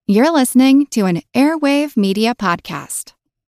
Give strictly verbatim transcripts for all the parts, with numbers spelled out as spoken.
You're listening to an Airwave Media Podcast.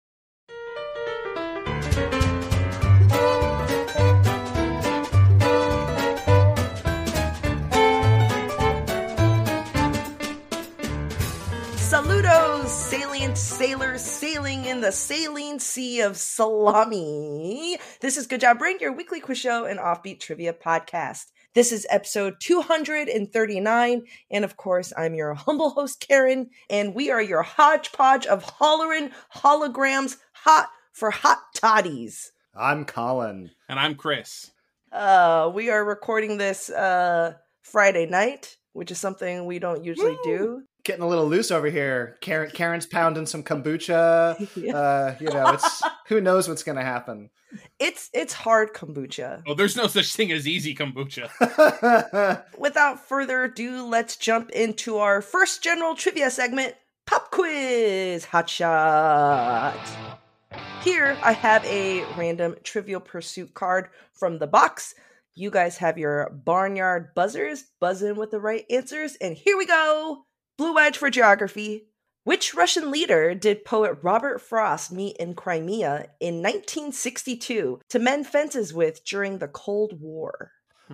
Saludos, salient sailors sailing in the saline sea of salami. This is Good Job Brain, your weekly quiz show and offbeat trivia podcast. This is episode two hundred thirty-nine, and of course, I'm your humble host, Karen, and we are your hodgepodge of hollerin' holograms, hot for hot toddies. I'm Colin. And I'm Chris. Uh, we are recording this uh, Friday night, which is something we don't usually Woo! do. Getting a little loose over here. Karen, Karen's pounding some kombucha. Yeah. Uh, you know, it's who knows what's going to happen. It's it's hard kombucha. Oh, there's no such thing as easy kombucha. Without further ado, let's jump into our first general trivia segment, Pop Quiz Hot Shot. Here, I have a random Trivial Pursuit card from the box. You guys have your barnyard buzzers, buzz in with the right answers, and here we go! Blue Wedge for geography. Which Russian leader did poet Robert Frost meet in Crimea in nineteen sixty-two to mend fences with during the Cold War?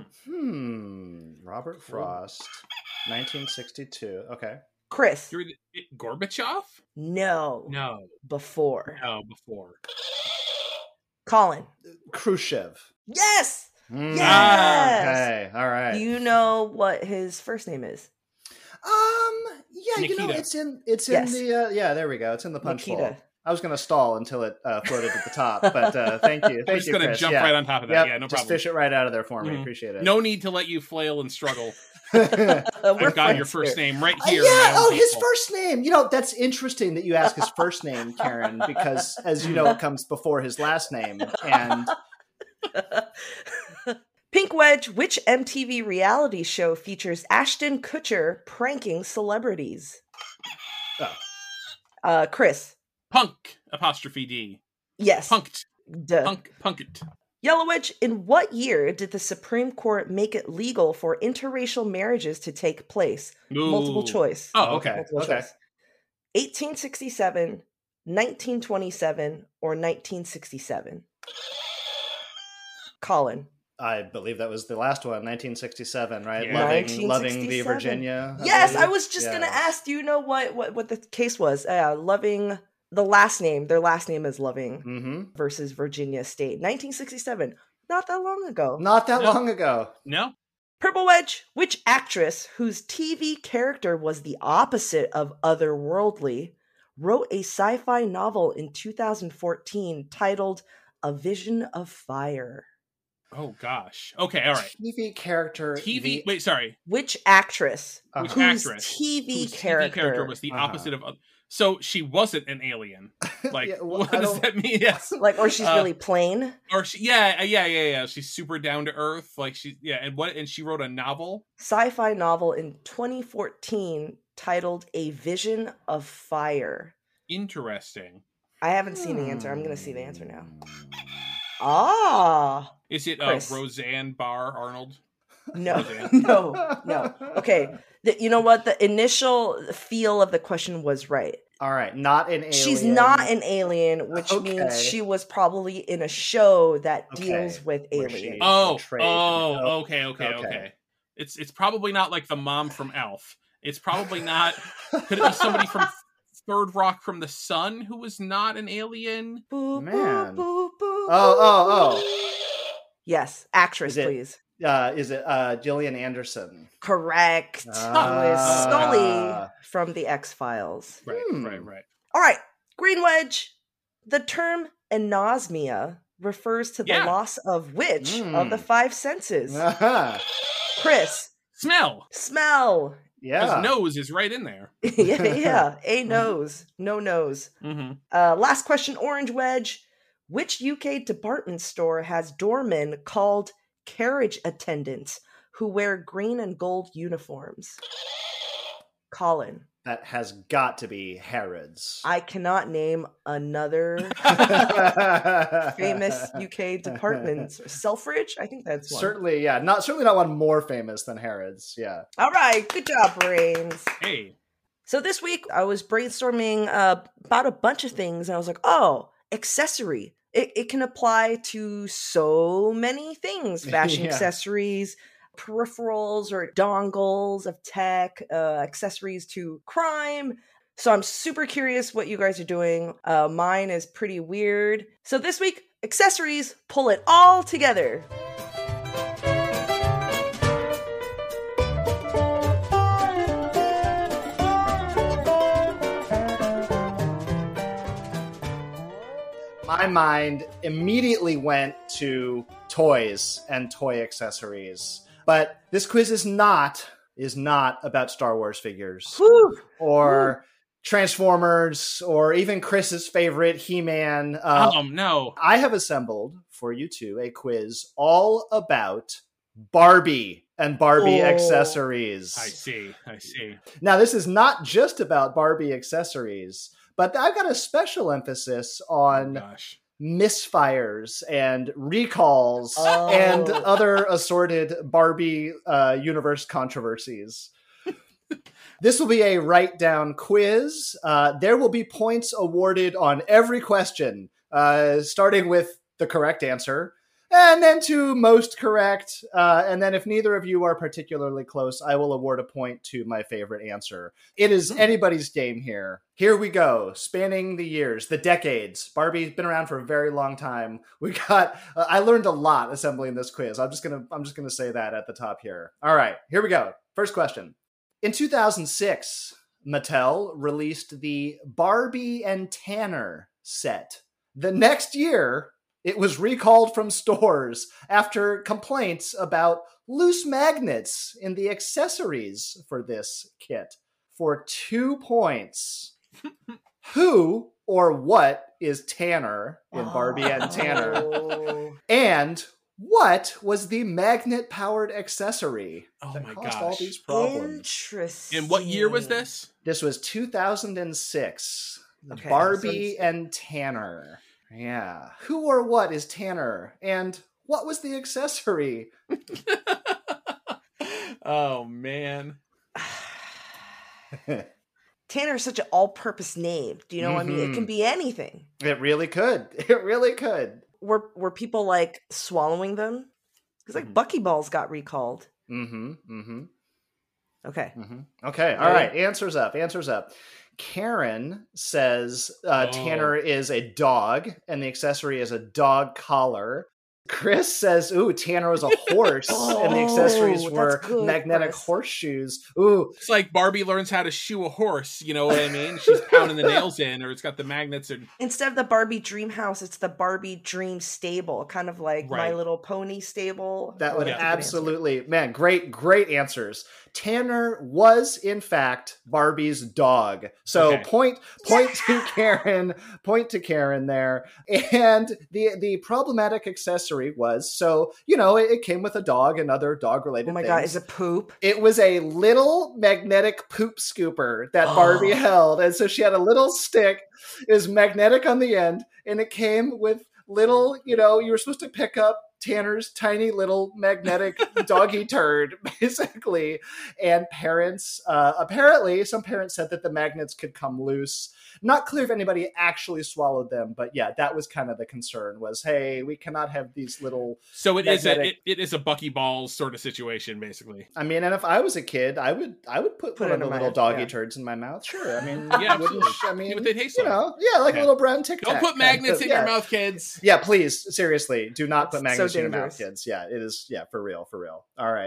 Hmm. Robert Frost, nineteen sixty-two. Okay. Chris. Through the, Gorbachev? No. No. Before. No, before. Colin. Khrushchev. Yes! Mm, Yes! Okay. All right. Do you know what his first name is? Um. Yeah. You know, Nikita. it's in. It's in Yes. the. Uh, yeah. There we go. It's in the punch bowl. Nikita. I was going to stall until it uh, floated at the top, but uh, thank you. Thank I'm just you, going to Chris. jump Yeah. right on top of that. Yep, Yeah, no just problem. fish it right out of there for me. Mhm. Appreciate it. No need to let you flail and struggle. Uh, we're I've got your friends first here. name right Uh, here. yeah. in my own Oh, his people. first name. You know, that's interesting that you ask his first name, Karen, because as you know, it comes before his last name. And Pink Wedge, which M T V reality show features Ashton Kutcher pranking celebrities? Oh. Uh, Chris. Punk apostrophe D. Yes. Punked. Duh. Punk. Punked. Yellow Wedge, in what year did the Supreme Court make it legal for interracial marriages to take place? Ooh. Multiple choice. Oh, okay. Multiple Okay. choice. eighteen sixty-seven, nineteen twenty-seven, or nineteen sixty-seven? Colin. I believe that was the last one, nineteen sixty-seven, right? Yeah. Loving, loving the nineteen sixty-seven. Virginia. Yes, believe. I was just Yeah. gonna ask. Do you know what what what the case was? Uh, Loving the last name. Their last name is Loving Mm-hmm. versus Virginia State, nineteen sixty-seven. Not that long ago. Not that No. long ago. No? Purple Wedge. Which actress whose T V character was the opposite of otherworldly wrote a sci-fi novel in two thousand fourteen titled "A Vision of Fire"? Oh, gosh. Okay, all right. T V character. T V. the- Wait, sorry. Which actress Uh, Which whose actress? T V Whose character? T V character was the Uh-huh. opposite of. oth- So she wasn't an alien. Like, Yeah, well, what I does don't- that mean? Yes. Like, or she's Uh, really plain? Or she, yeah, yeah, yeah, yeah. She's super down to earth. Like she, yeah, and what? And she wrote a novel. Sci-fi novel in twenty fourteen titled "A Vision of Fire." Interesting. I haven't seen the answer. I'm going to see the answer now. Hmm. Ah, Is it uh, Chris. Roseanne Barr Arnold? no, Roseanne. no, no. Okay, the, you know what? The initial feel of the question was right. All right, not an alien. She's not an alien, which Okay. means she was probably in a show that Okay, deals with where she- aliens. Oh, portrayed. oh, Oh, okay, okay, okay. okay. It's it's probably not like the mom from Elf. It's probably not. Could it be somebody from Third Rock from the Sun who was not an alien? Boo, Man. boo, boo, boo, Oh, oh, Yes, actress, Is it- please. oh. Uh, is it uh, Gillian Anderson? Correct. Who is Ah. Scully from the X-Files. Right, Hmm. right, right. All right, Green Wedge. The term anosmia refers to the Yeah. loss of which Mm. of the five senses? Uh-huh. Chris, Smell. smell. Because Yeah. nose is right in there. yeah, yeah. A nose, no nose. Mm-hmm. Uh, last question, Orange Wedge. Which U K department store has doormen called carriage attendants who wear green and gold uniforms? Colin. That has got to be Harrods. I cannot name another famous U K department. Selfridge? I think that's one. Certainly, yeah. Not certainly not one more famous than Harrods. Yeah. All right, good job, Brains. Hey. So this week I was brainstorming uh, about a bunch of things, and I was like, oh, accessory. It, it can apply to so many things. Fashion Yeah. accessories, peripherals or dongles of tech, uh, accessories to crime. So I'm super curious what you guys are doing. Uh, mine is pretty weird. So this week, accessories, pull it all together. My mind immediately went to toys and toy accessories. But this quiz is not is not about Star Wars figures Whew. or Whew. Transformers or even Chris's favorite He-Man. Uh, Um, no. I have assembled for you two a quiz all about Barbie and Barbie Oh. accessories. I see. I see. Now, this is not just about Barbie accessories, but I've got a special emphasis Oh, on gosh. misfires and recalls Oh. and other assorted Barbie uh, universe controversies. This will be a write-down quiz. Uh, there will be points awarded on every question, uh, starting with the correct answer, and then to most correct. Uh, and then if neither of you are particularly close, I will award a point to my favorite answer. It is anybody's game here. Here we go, spanning the years, the decades. Barbie's been around for a very long time. We got. Uh, I learned a lot assembling this quiz. I'm just gonna. I'm just gonna say that at the top here. All right, here we go. First question. In two thousand six, Mattel released the Barbie and Tanner set. The next year, it was recalled from stores after complaints about loose magnets in the accessories for this kit. For two points, who or what is Tanner in Barbie and Tanner? Oh. And what was the magnet-powered accessory Oh that my caused all gosh. these problems? Interesting. And what year was this? This was two thousand six. Okay, Barbie so- and Tanner. Yeah. Who or what is Tanner? And what was the accessory? Oh, man. Tanner is such an all-purpose name. Do you know what I mean? It can Mhm. be anything. It really could. It really could. Were were people like swallowing them? Because like Mhm. Buckyballs got recalled. Mm-hmm. Mm-hmm. Okay. Mm-hmm. Okay. All right. Answers up. Answers up. Karen says uh, Oh. Tanner is a dog, and the accessory is a dog collar. Chris says, ooh, Tanner was a horse, and the accessories Oh, were that's good, magnetic Chris. horseshoes. Ooh, It's like Barbie learns how to shoe a horse. You know what I mean? She's pounding the nails in, or it's got the magnets. And Instead of the Barbie Dream House, it's the Barbie Dream Stable, kind of like My Right. Little Pony stable. that would Oh, that's a good answer. absolutely, man, great, great answers. Tanner was, in fact, Barbie's dog. So Okay. point point to Karen, point to Karen there. And the the problematic accessory was, so, you know, it, it came with a dog and other dog-related Oh my things. god, is it poop? It was a little magnetic poop scooper that Barbie held. And so she had a little stick. It was magnetic on the end. And it came with little, you know, you were supposed to pick up Tanner's tiny little magnetic doggy turd, basically. And parents, uh, apparently, some parents said that the magnets could come loose. Not clear if anybody actually swallowed them, but yeah, that was kind of the concern was, hey, we cannot have these little, so it is a Magnetic. it, it is a Bucky Balls sort of situation, basically. I mean, and if I was a kid, I would I would put, Put one it of the in my little mouth, doggy yeah. turds in my mouth. Sure. I mean, Yeah, wouldn't- absolutely. I mean, See what they taste you like. know, yeah, like Yeah. a little brown Tic Tac. Don't put kind magnets of- in yeah. your mouth, kids. Yeah, please, seriously, do not put That's so magnets in your mouth, dangerous. kids. Yeah, it is. Yeah, for real, for real. All right.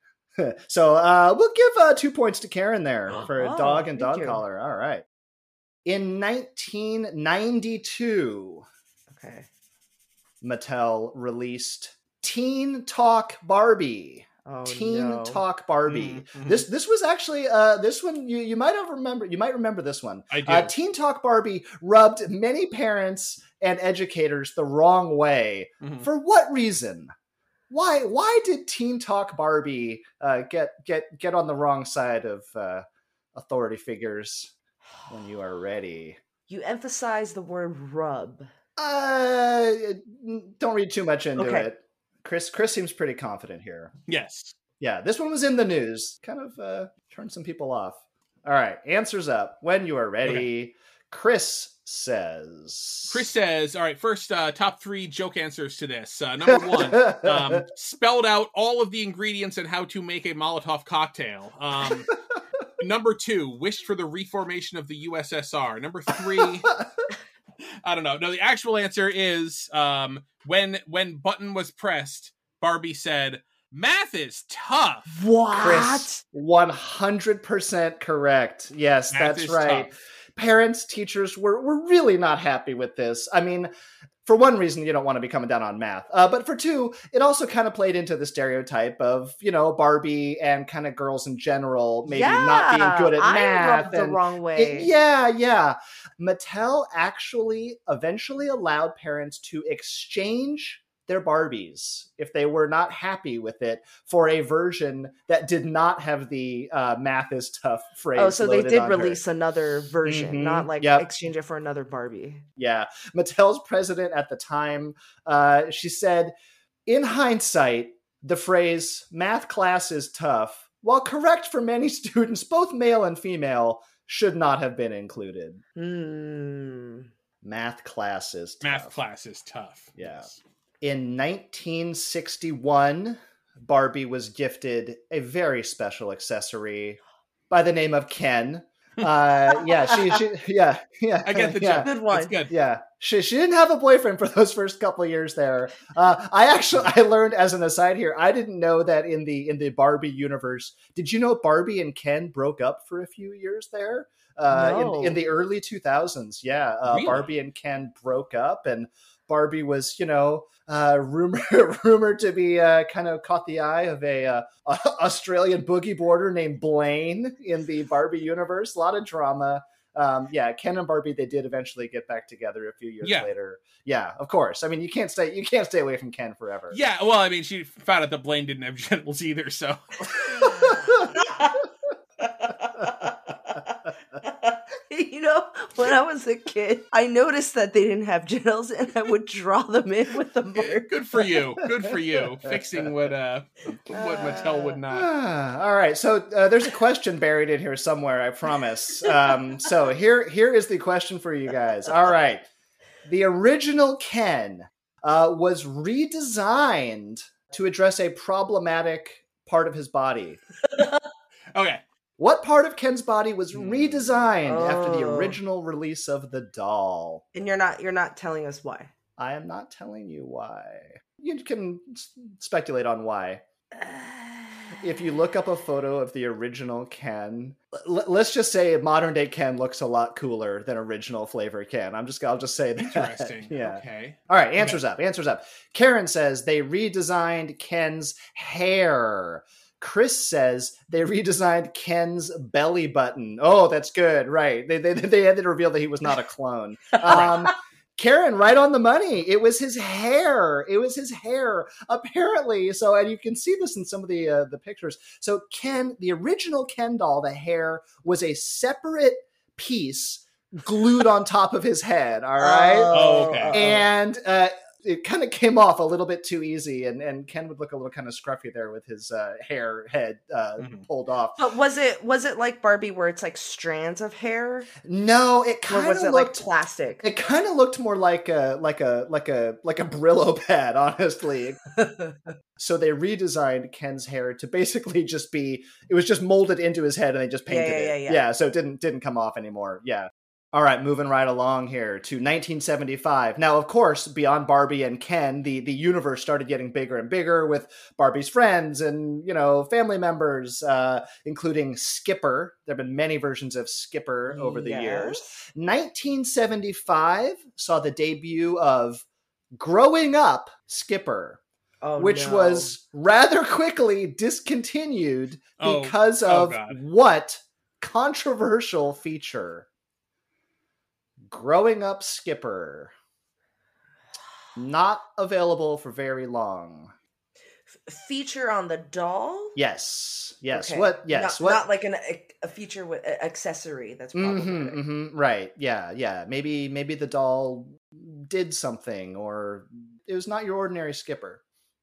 So uh, we'll give uh, two points to Karen there for Oh, dog and thank dog you. collar. All right. In nineteen ninety-two, Okay. Mattel released Teen Talk Barbie. Oh Teen no. Talk Barbie. Mhm, mhm. This this was actually uh this one you you might have remember you might remember this one. I do. Uh, Teen Talk Barbie rubbed many parents and educators the wrong way. Mhm. For what reason? Why why did Teen Talk Barbie uh, get get get on the wrong side of uh, authority figures? When you are ready. You emphasize the word rub. Uh, don't read too much into Okay. it. Chris Chris seems pretty confident here. Yes. Yeah, this one was in the news. Kind of uh, turned some people off. All right, answers up when you are ready. Okay. Chris says. Chris says, all right, first, uh, top three joke answers to this. Uh, number one, um, spelled out all of the ingredients and how to make a Molotov cocktail. Um, number two, wished for the reformation of the U S S R. Number three, I don't know. No, the actual answer is um, when when button was pressed, Barbie said, math is tough. What? Chris, one hundred percent correct. Yes, Math that's right. Tough. Parents, teachers were, were really not happy with this. I mean, for one reason, you don't want to be coming down on math. Uh, but for two, it also kind of played into the stereotype of, you know, Barbie and kind of girls in general maybe yeah, not being good at I math. rubbed the and wrong way. It, yeah, yeah. Mattel actually eventually allowed parents to exchange their Barbies if they were not happy with it for a version that did not have the uh, math is tough phrase. Oh, so they did on release her. another version, Mhm, not like yep. exchange it for another Barbie. Yeah. Mattel's president at the time, uh, she said, in hindsight, the phrase math class is tough, while correct for many students, both male and female, should not have been included. Hmm. Math class is tough. Math class is tough. Yeah. Yes. In nineteen sixty-one, Barbie was gifted a very special accessory by the name of Ken. Uh, yeah, she, she, yeah, yeah. I get the yeah. joke. Good one. It's good. Yeah, she she didn't have a boyfriend for those first couple of years there. Uh, I actually I learned as an aside here. I didn't know that in the in the Barbie universe. Did you know Barbie and Ken broke up for a few years there? Uh, No. in in the early two thousands, yeah, uh, Really? Barbie and Ken broke up, and Barbie was, you know, uh, rumored rumored to be uh, kind of caught the eye of a uh, Australian boogie boarder named Blaine in the Barbie universe. A lot of drama. Um, yeah, Ken and Barbie, they did eventually get back together a few years Yeah. later. Yeah, of course. I mean, you can't stay you can't stay away from Ken forever. Yeah, well, I mean, she found out that Blaine didn't have genitals either, so. You know, when I was a kid, I noticed that they didn't have genitals, and I would draw them in with the marker. Good for you. Good for you. Fixing what uh what Mattel would not. All right, so uh, there's a question buried in here somewhere, I promise. Um, so here, here is the question for you guys. All right, the original Ken uh, was redesigned to address a problematic part of his body. Okay. What part of Ken's body was redesigned Oh. after the original release of the doll? And you're not you're not telling us why. I am not telling you why. You can s- speculate on why. If you look up a photo of the original Ken, l- let's just say modern day Ken looks a lot cooler than original flavor Ken. I'm just, I'll just say that. Interesting. Yeah. Okay. All right. Answers up. Answers up. Karen says they redesigned Ken's hair. Chris says they redesigned Ken's belly button. Oh, that's good. Right. They they, they had to reveal that he was not a clone. Um, Karen, right on the money. It was his hair. It was his hair, apparently. So, and you can see this in some of the uh, the pictures. So, Ken, the original Ken doll, the hair was a separate piece glued on top of his head. All right, Oh, okay. and uh, it kind of came off a little bit too easy, and, and Ken would look a little kind of scruffy there with his uh, hair head uh, Mhm. pulled off. But was it was it like Barbie where it's like strands of hair? No, it Or kind was of it like looked. plastic? It kind of looked more like a like a like a like a Brillo pad, honestly. So they redesigned Ken's hair to basically just be. It was just molded into his head, and they just Yeah, painted yeah, it. yeah, yeah. Yeah, so it didn't didn't come off anymore. Yeah. All right, moving right along here to nineteen seventy-five. Now, of course, beyond Barbie and Ken, the, the universe started getting bigger and bigger with Barbie's friends and, you know, family members, uh, including Skipper. There have been many versions of Skipper over the Yes. years. nineteen seventy-five saw the debut of Growing Up Skipper, Oh, which no. was rather quickly discontinued Oh, because oh of God. what controversial feature? Growing Up Skipper. Not available for very long. F- feature on the doll. Yes. Yes. Okay. What? Yes. Not, what? not like an a, a feature with a, accessory. That's problematic. Mm-hmm, mm-hmm, right. Yeah. Yeah. Maybe. Maybe the doll did something, or it was not your ordinary Skipper.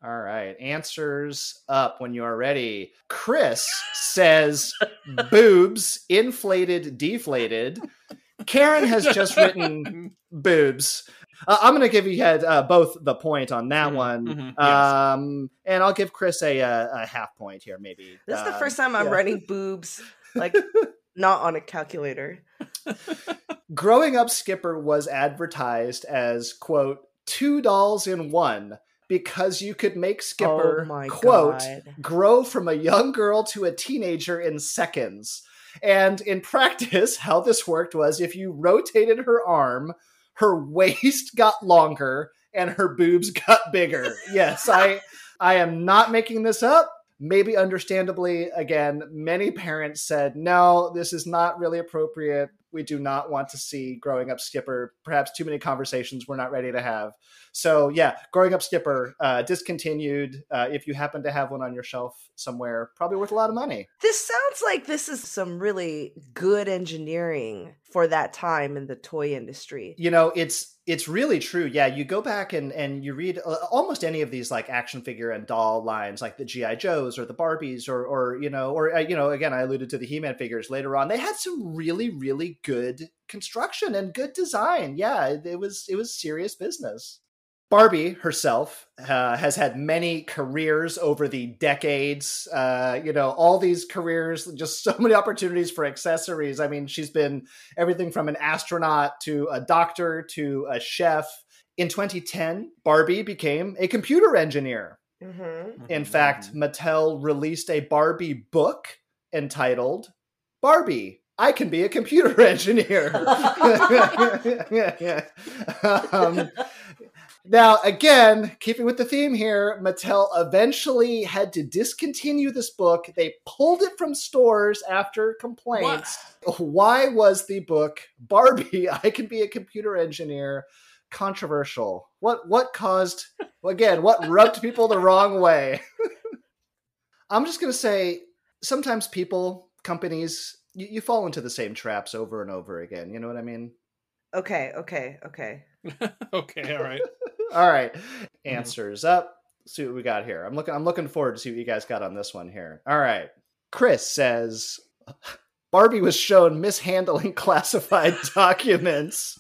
All right. Answers up when you are ready. Chris says boobs, inflated, deflated. Karen has just written boobs. Uh, I'm going to give you uh, both the point on that mm-hmm, one. Mm-hmm, yes. Um, and I'll give Chris a, a, a half point here, maybe. This is the uh, first time I'm yeah. writing boobs, like, not on a calculator. Growing Up Skipper was advertised as, quote, two dolls in one, because you could make Skipper, Oh my quote, God. grow from a young girl to a teenager in seconds. And in practice, how this worked was if you rotated her arm, her waist got longer and her boobs got bigger. Yes, I I am not making this up. Maybe understandably, again, many parents said, no, this is not really appropriate. We do not want to see Growing Up Skipper. Perhaps too many conversations we're not ready to have. So yeah, Growing Up Skipper, uh, discontinued. Uh, if you happen to have one on your shelf somewhere, probably worth a lot of money. This sounds like this is some really good engineering for that time in the toy industry. You know, it's it's really true. Yeah, you go back and, and you read uh, almost any of these like action figure and doll lines, like the G I Joes or the Barbies, or or you know, or uh, you know, again, I alluded to the He-Man figures later on. They had some really, really good construction and good design. Yeah, it, it was it was serious business. Barbie herself uh, has had many careers over the decades. Uh, you know, all these careers, just so many opportunities for accessories. I mean, she's been everything from an astronaut to a doctor to a chef. In twenty ten, Barbie became a computer engineer. Mm-hmm. In fact, Mattel released a Barbie book entitled Barbie, I Can Be a Computer Engineer. um, Now, again, keeping with the theme here, Mattel eventually had to discontinue this book. They pulled it from stores after complaints. What? Why was the book Barbie, I Can Be a Computer Engineer controversial? What what caused, again, what rubbed people the wrong way? I'm just going to say, sometimes people, companies, you, you fall into the same traps over and over again. You know what I mean? Okay, okay, okay. Okay, all right. All right. Answers up. Let's see what we got here. I'm looking I'm looking forward to see what you guys got on this one here. All right. Chris says Barbie was shown mishandling classified documents.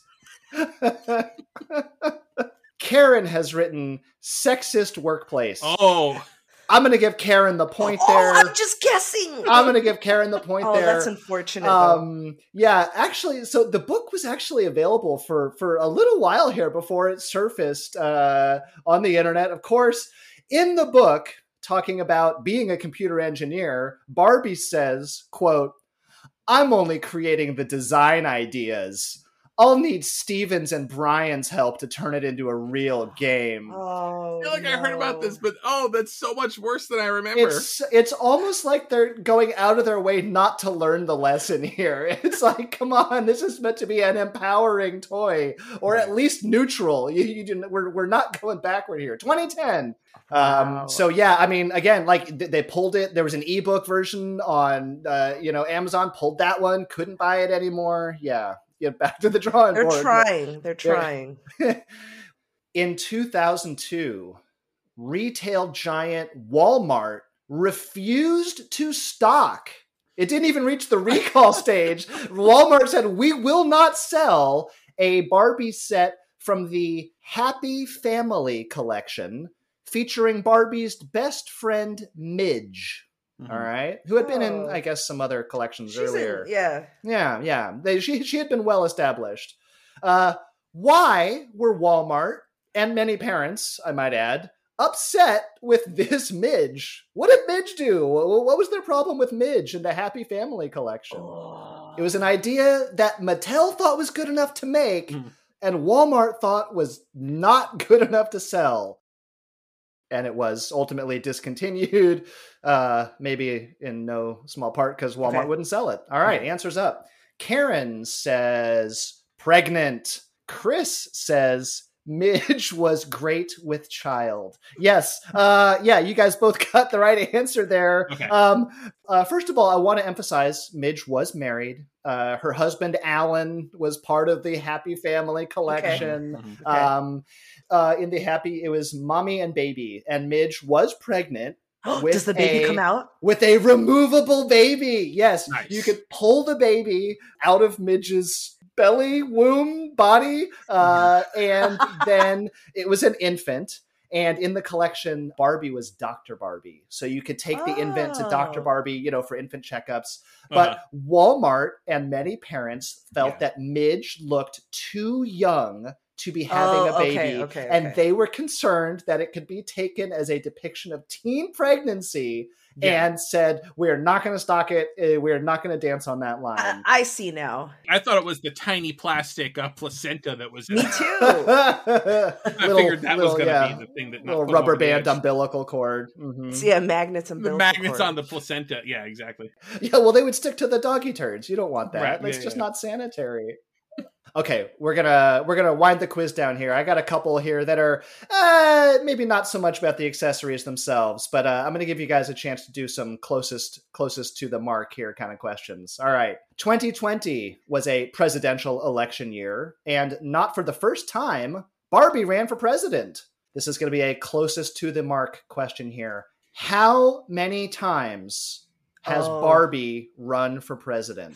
Karen has written sexist workplace. Oh. I'm going to give Karen the point there. Oh, I'm just guessing. I'm going to give Karen the point oh, there. That's unfortunate. Um, yeah, actually, so the book was actually available for, for a little while here before it surfaced uh, on the internet. Of course, in the book, talking about being a computer engineer, Barbie says, quote, I'm only creating the design ideas. I'll need Stevens and Brian's help to turn it into a real game. Oh, I feel like no. I heard about this, but oh, that's so much worse than I remember. It's it's almost like they're going out of their way not to learn the lesson here. It's like, come on, this is meant to be an empowering toy, or at least neutral. You, you do, we're we're not going backward here. twenty ten. Wow. Um, so yeah, I mean, again, like th- they pulled it. There was an ebook version on, uh, you know, Amazon. Pulled that one. Couldn't buy it anymore. Yeah. Get back to the drawing They're board. trying. They're trying. In two thousand two, retail giant Walmart refused to stock. It didn't even reach the recall stage. Walmart said, we will not sell a Barbie set from the Happy Family collection featuring Barbie's best friend, Midge. Mm-hmm. All right. Who had been in, I guess, some other collections She's earlier. In, yeah. Yeah, yeah. They, she, she had been well established. Uh, why were Walmart, and many parents, I might add, upset with this Midge? What did Midge do? What was their problem with Midge in the Happy Family collection? Oh. It was an idea that Mattel thought was good enough to make, mm. and Walmart thought was not good enough to sell. And it was ultimately discontinued, uh, maybe in no small part because Walmart okay. wouldn't sell it. All right, mm-hmm. Answers up. Karen says pregnant. Chris says Midge was great with child. Yes. Uh, yeah, you guys both got the right answer there. Okay. Um, uh, first of all, I want to emphasize Midge was married. Uh, her husband, Alan, was part of the Happy Family collection. Okay. Okay. Um, uh, in the Happy, it was mommy and baby, and Midge was pregnant. with Does the baby a- come out? With a removable baby. Yes. Nice. You could pull the baby out of Midge's belly, womb, body, uh, and then it was an infant. And in the collection, Barbie was Doctor Barbie. So you could take the infant to Doctor Oh. Barbie, you know, for infant checkups. But Uh-huh. Walmart and many parents felt Yeah. that Midge looked too young to be having Oh, a baby. okay, okay, And okay. they were concerned that it could be taken as a depiction of teen pregnancy Yeah. and said, we're not going to stock it. uh, We're not going to dance on that line. I, I see now. I thought it was the tiny plastic uh, placenta that was in Me there. too. I Little- figured that was little, going to yeah, be the thing that little knocked them rubber over the band edge. umbilical cord. Mhm. So, yeah, magnets and The magnets on the placenta. Yeah, exactly. Yeah, well, they would stick to the doggy turds. You don't want that. Right, That's yeah, just yeah. not sanitary. Okay, we're gonna we're gonna wind the quiz down here. I got a couple here that are uh, maybe not so much about the accessories themselves, but uh, I'm gonna give you guys a chance to do some closest closest to the mark here kind of questions. All right, twenty twenty was a presidential election year, and not for the first time, Barbie ran for president. This is gonna be a closest to the mark question here. How many times has Oh. Barbie run for president?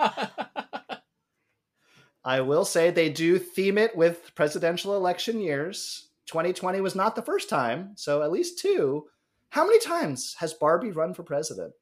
I will say they do theme it with presidential election years. twenty twenty was not the first time, so at least two. How many times has Barbie run for president?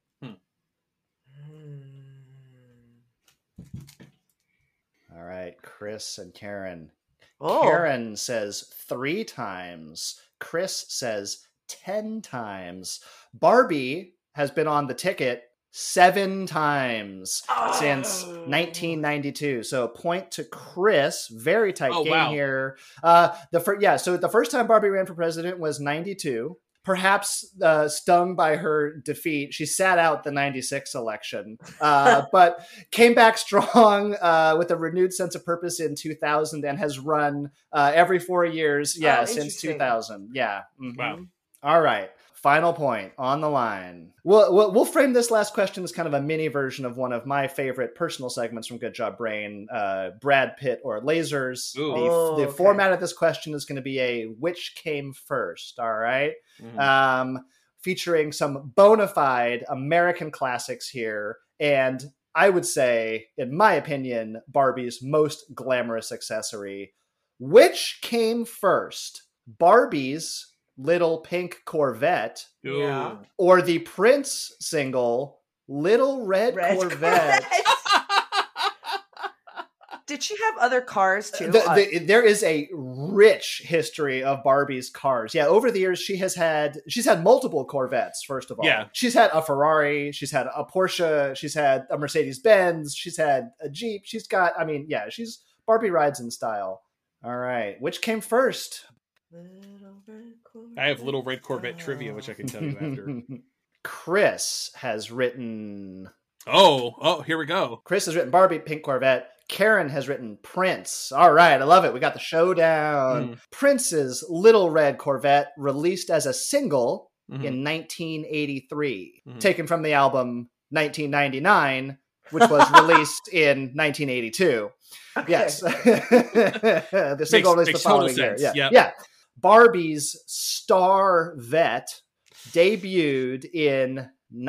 All right, Chris and Karen. Oh, Karen says three times. Chris says ten times. Barbie has been on the ticket seven times since Oh. nineteen ninety-two. So point to Chris. Very tight Oh, game wow. here. Uh, the fir- yeah. So the first time Barbie ran for president was ninety-two. Perhaps uh, stung by her defeat, she sat out the ninety-six election, uh, but came back strong uh, with a renewed sense of purpose in two thousand and has run uh, every four years. Yeah, Oh, since interesting. two thousand. Yeah. Mhm. Wow. All right. Final point on the line. We'll, we'll, we'll frame this last question as kind of a mini version of one of my favorite personal segments from Good Job Brain, uh, Brad Pitt or Lasers. Ooh. The, Oh, the okay. format of this question is going to be a which came first, all right? Mhm. Um, featuring some bona fide American classics here. And I would say, in my opinion, Barbie's most glamorous accessory. Which came first? Barbie's little pink Corvette Ooh. Yeah. or the Prince single Little Red, Red Corvette? Corvette. Did she have other cars too? The- Uh, the- there is a rich history of Barbie's cars. Yeah, over the years she has had she's had multiple Corvettes. First of all, Yeah. she's had a Ferrari, she's had a Porsche, she's had a Mercedes Benz, she's had a Jeep. She's got, I mean, yeah, she's Barbie rides in style. All right, which came first? Little Red Corvette. I have Little Red Corvette trivia, which I can tell you after. Chris has written. Oh, oh, here we go. Chris has written Barbie, Pink Corvette. Karen has written Prince. All right, I love it. We got the showdown. Mm. Prince's Little Red Corvette, released as a single Mhm. in nineteen eighty-three, Mhm. taken from the album nineteen ninety-nine, which was released in nineteen eighty-two. Okay. Yes. The single released makes the total following year. sense. Yeah. Yep. yeah. Barbie's Star Vet debuted in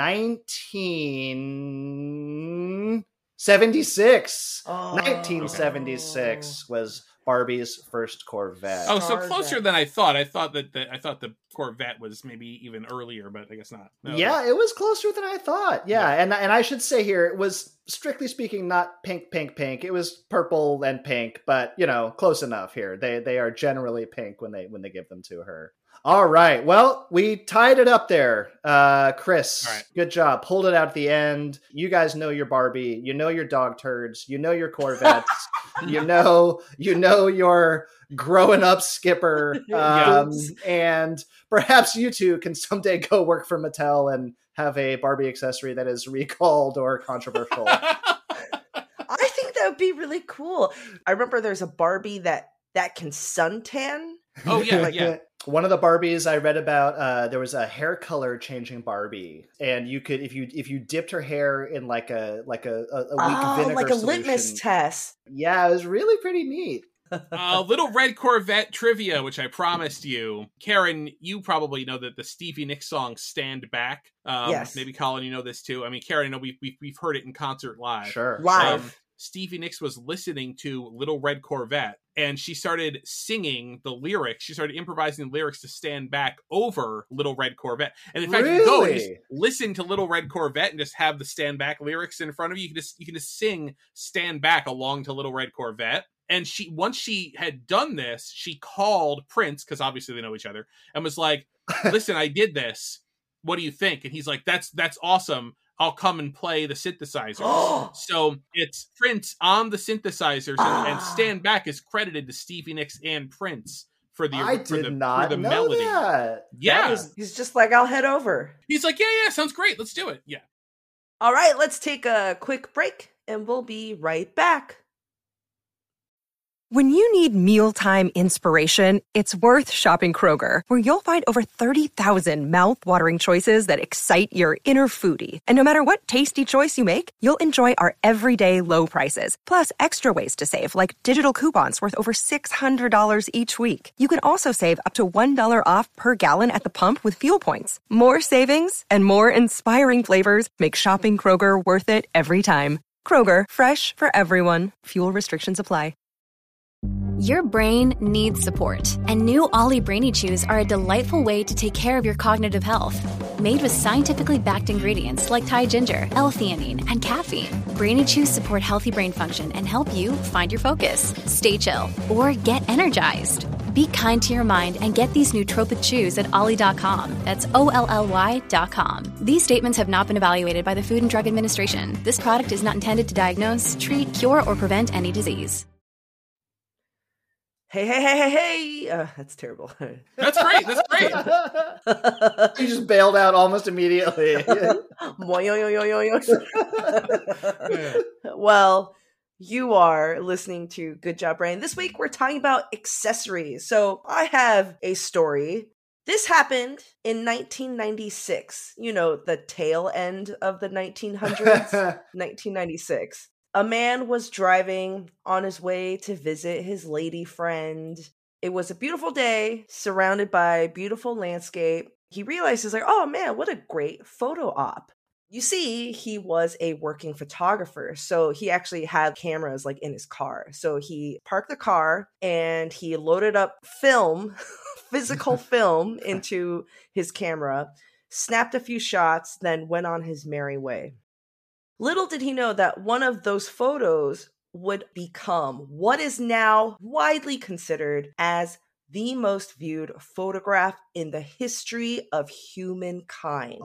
nineteen seventy-six. Oh. nineteen seventy-six was Barbie's first Corvette. Oh, so Stars closer that- than I thought. I thought that the, I thought the Corvette was maybe even earlier, but I guess not. No, Yeah, it was closer than I thought. Yeah, and and I should say here, it was strictly speaking not pink, pink, pink. It was purple and pink, but you know, close enough here. They they are generally pink when they when they give them to her. All right. Well, we tied it up there. Uh, Chris, All right. good job. Pulled it out at the end. You guys know your Barbie. You know your dog turds. You know your Corvettes. you know you know your growing up Skipper. Um, and perhaps you two can someday go work for Mattel and have a Barbie accessory that is recalled or controversial. I think that would be really cool. I remember there's a Barbie that that can suntan. Oh, yeah, Like, yeah. One of the Barbies I read about, uh, there was a hair color changing Barbie, and you could, if you if you dipped her hair in like a like a, a, a weak oh, vinegar like a solution, litmus test. Yeah, it was really pretty neat. uh, Little Red Corvette trivia, which I promised you. Karen, you probably know that the Stevie Nicks song "Stand Back." Um, Yes. Maybe Colin, you know this too. I mean, Karen, I know we've we've, we've heard it in concert live. Sure, Live. sure. Stevie Nicks was listening to Little Red Corvette, and she started singing the lyrics. She started improvising the lyrics to Stand Back over Little Red Corvette. And in fact, you go and just Really? listen to Little Red Corvette and just have the Stand Back lyrics in front of you. You can just you can just sing Stand Back along to Little Red Corvette. And she once she had done this, she called Prince, because obviously they know each other, and was like, listen, I did this. What do you think? And he's like, that's that's awesome. I'll come and play the synthesizers. So it's Prince on the synthesizers, and, and Stand Back is credited to Stevie Nicks and Prince for the I for did the, not for the know melody. that. Yeah, That is- He's just like, I'll head over. he's like, yeah, yeah, sounds great. Let's do it. Yeah. All right, let's take a quick break, and we'll be right back. When you need mealtime inspiration, it's worth shopping Kroger, where you'll find over thirty thousand mouth-watering choices that excite your inner foodie. And no matter what tasty choice you make, you'll enjoy our everyday low prices, plus extra ways to save, like digital coupons worth over six hundred dollars each week. You can also save up to one dollar off per gallon at the pump with fuel points. More savings and more inspiring flavors make shopping Kroger worth it every time. Kroger, fresh for everyone. Fuel restrictions apply. Your brain needs support, and new Ollie Brainy Chews are a delightful way to take care of your cognitive health. Made with scientifically backed ingredients like Thai ginger, L-theanine, and caffeine, Brainy Chews support healthy brain function and help you find your focus, stay chill, or get energized. Be kind to your mind and get these nootropic chews at ollie dot com. That's O L L Y dot com. These statements have not been evaluated by the Food and Drug Administration. This product is not intended to diagnose, treat, cure, or prevent any disease. Hey, hey, hey, hey, hey! Uh, that's terrible. That's great. That's great. You just bailed out almost immediately. Well, you are listening to Good Job Brain. This week we're talking about accessories. So I have a story. This happened in nineteen ninety-six. You know, the tail end of the nineteen hundreds. nineteen ninety-six. A man was driving on his way to visit his lady friend. It was a beautiful day, surrounded by beautiful landscape. He realizes, like, oh man, what a great photo op. You see, he was a working photographer, so he actually had cameras like in his car. So he parked the car and he loaded up film, physical film into his camera, snapped a few shots, then went on his merry way. Little did he know that one of those photos would become what is now widely considered as the most viewed photograph in the history of humankind.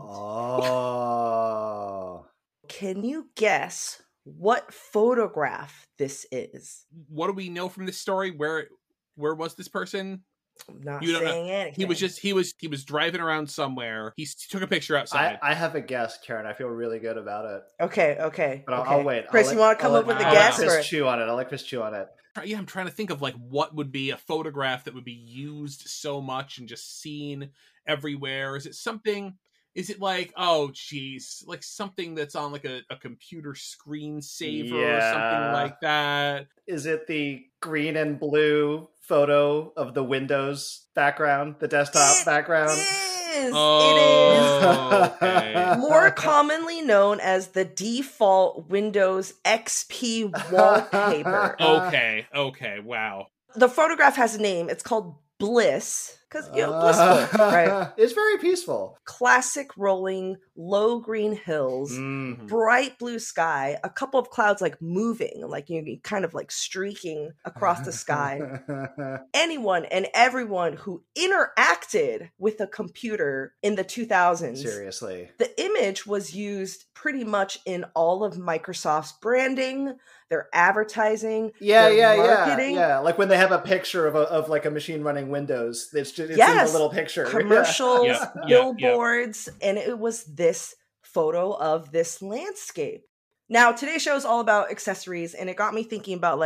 Oh. Can you guess what photograph this is? What do we know from this story? Where where was this person? I'm not You don't know. saying anything. He was just he was he was driving around somewhere. He s- took a picture outside. I, I have a guess, Karen. I feel really good about it. Okay, okay. But I'll, okay. I'll wait. Chris, I'll you let- want to come I'll up with let- a I'll guess? let Or... Chris chew on it. I'll let Chris chew on it. Yeah, I'm trying to think of like what would be a photograph that would be used so much and just seen everywhere. Is it something? Is it like, oh geez, like something that's on like a, a computer screensaver or Yeah. something like that? Is it the green and blue photo of the Windows background, the desktop It background? is. Oh, It okay. is more commonly known as the default Windows X P wallpaper. Okay, okay, wow. The photograph has a name. It's called Bliss. Because, you know, blissful, right? It's very peaceful. Classic rolling, low green hills, Mhm. bright blue sky, a couple of clouds like moving, like you know, kind of like streaking across the sky. Anyone and everyone who interacted with a computer in the two thousands, Seriously. the image was used pretty much in all of Microsoft's branding, their advertising, Yeah, their yeah, yeah, marketing. yeah. Like when they have a picture of a, of like a machine running Windows, it's just it's in Yes. the little picture. Commercials, Yeah, yeah, billboards, and it was this photo of this landscape. Now, today's show is all about accessories, and it got me thinking about like,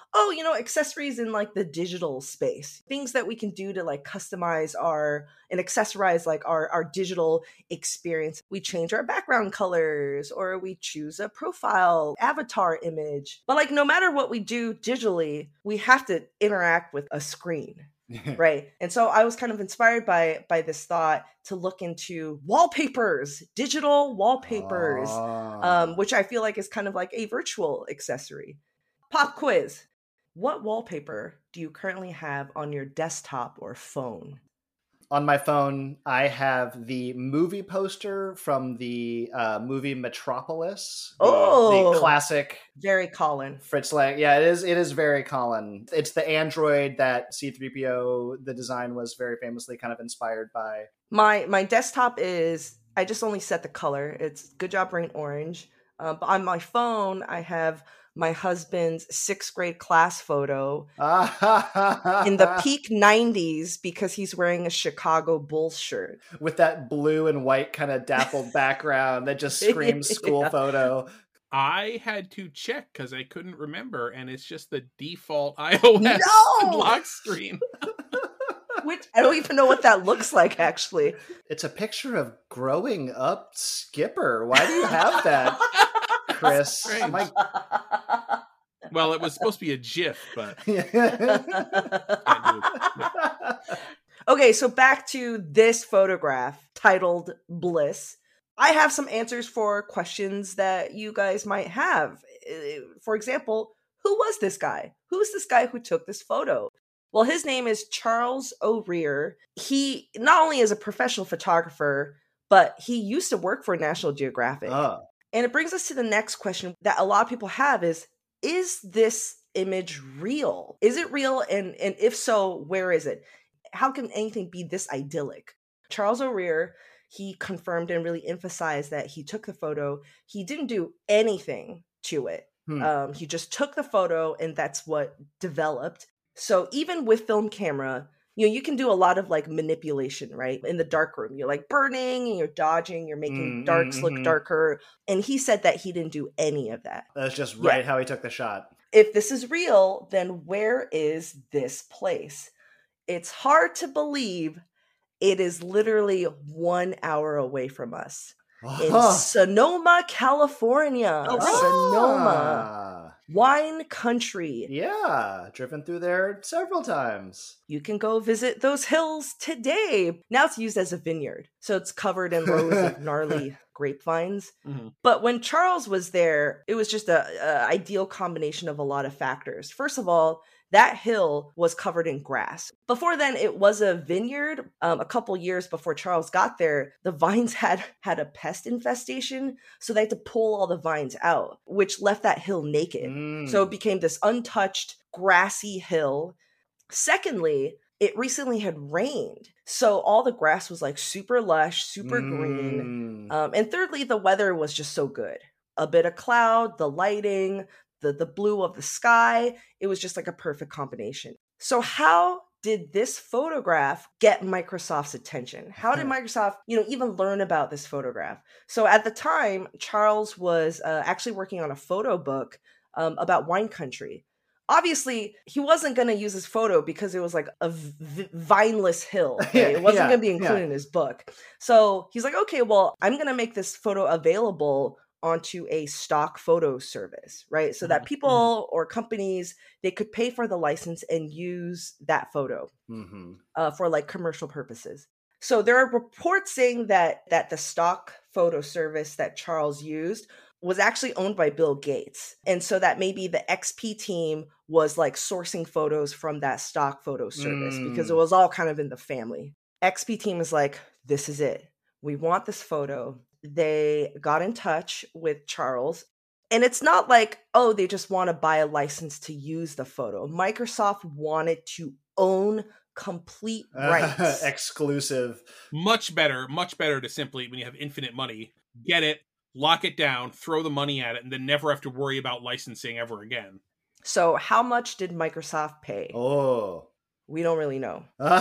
oh, you know, accessories in like the digital space, things that we can do to like customize our and accessorize like our, our digital experience. We change our background colors or we choose a profile avatar image. But like no matter what we do digitally, we have to interact with a screen. Right. And so I was kind of inspired by by this thought to look into wallpapers, digital wallpapers, Oh. um, which I feel like is kind of like a virtual accessory. Pop quiz. What wallpaper do you currently have on your desktop or phone? On my phone, I have the movie poster from the uh, movie Metropolis. The, Oh, the classic very Colin. Fritz Lang. Yeah, it is. It is very Colin. It's the android that C three P O. The design was very famously kind of inspired by. My my desktop is. I just only set the color. It's Good Job Brain Orange. Uh, but on my phone, I have my husband's sixth grade class photo in the peak nineties because he's wearing a Chicago Bulls shirt. With that blue and white kind of dappled background that just screams school Yeah. photo. I had to check because I couldn't remember, and it's just the default iOS No! lock screen. Which I don't even know what that looks like, actually. It's a picture of growing up Skipper. Why do you have that, Chris? Strange. My... Well, it was supposed to be a GIF, but Okay, so back to this photograph titled Bliss. I have some answers for questions that you guys might have. Uh, For example, who was this guy? Who's this guy who took this photo? Well, his name is Charles O'Rear. He not only is a professional photographer, but he used to work for National Geographic. Oh. And it brings us to the next question that a lot of people have is, is this image real? Is it real? And, and if so, where is it? How can anything be this idyllic? Charles O'Rear, he confirmed and really emphasized that he took the photo. He didn't do anything to it. Hmm. Um, he just took the photo and that's what developed. So even with film camera, you know, you can do a lot of like manipulation, right? In the darkroom, you're like burning and you're dodging, you're making Mm, darks mm, look mhm. darker. And he said that he didn't do any of that. That's just Yeah. right how he took the shot. If this is real, then where is this place? It's hard to believe it is literally one hour away from us. In Oh. Sonoma, California. Oh, really? Sonoma. Ah. Wine country. Yeah, driven through there several times. You can go visit those hills today. Now it's used as a vineyard. So it's covered in rows of gnarly grapevines. Mhm. But when Charles was there, it was just a, a ideal combination of a lot of factors. First of all, that hill was covered in grass. Before then, it was a vineyard. Um, a couple years before Charles got there, the vines had had a pest infestation, so they had to pull all the vines out, which left that hill naked. Mm. So it became this untouched, grassy hill. Secondly, it recently had rained, so all the grass was like super lush, super green. Mm. Um, and thirdly, the weather was just so good. A bit of cloud, the lighting, the, the blue of the sky. It was just like a perfect combination. So how did this photograph get Microsoft's attention? How did Microsoft, you know, even learn about this photograph? So at the time, Charles was uh, actually working on a photo book um, about wine country. Obviously, he wasn't going to use his photo because it was like a v- vineless hill. Right? It wasn't Yeah, going to be included yeah. in his book. So he's like, okay, well, I'm going to make this photo available onto a stock photo service, right? So that Mhm, people or companies, they could pay for the license and use that photo hmm uh, for like commercial purposes. So there are reports saying that that the stock photo service that Charles used was actually owned by Bill Gates. And so that maybe the X P team was like sourcing photos from that stock photo service Mm. because it was all kind of in the family. X P team is like, this is it. We want this photo. They got in touch with Charles. And it's not like, oh, they just want to buy a license to use the photo. Microsoft wanted to own complete rights. Exclusive. Much better, much better to simply, when you have infinite money, get it, lock it down, throw the money at it, and then never have to worry about licensing ever again. So how much did Microsoft pay? Oh. We don't really know.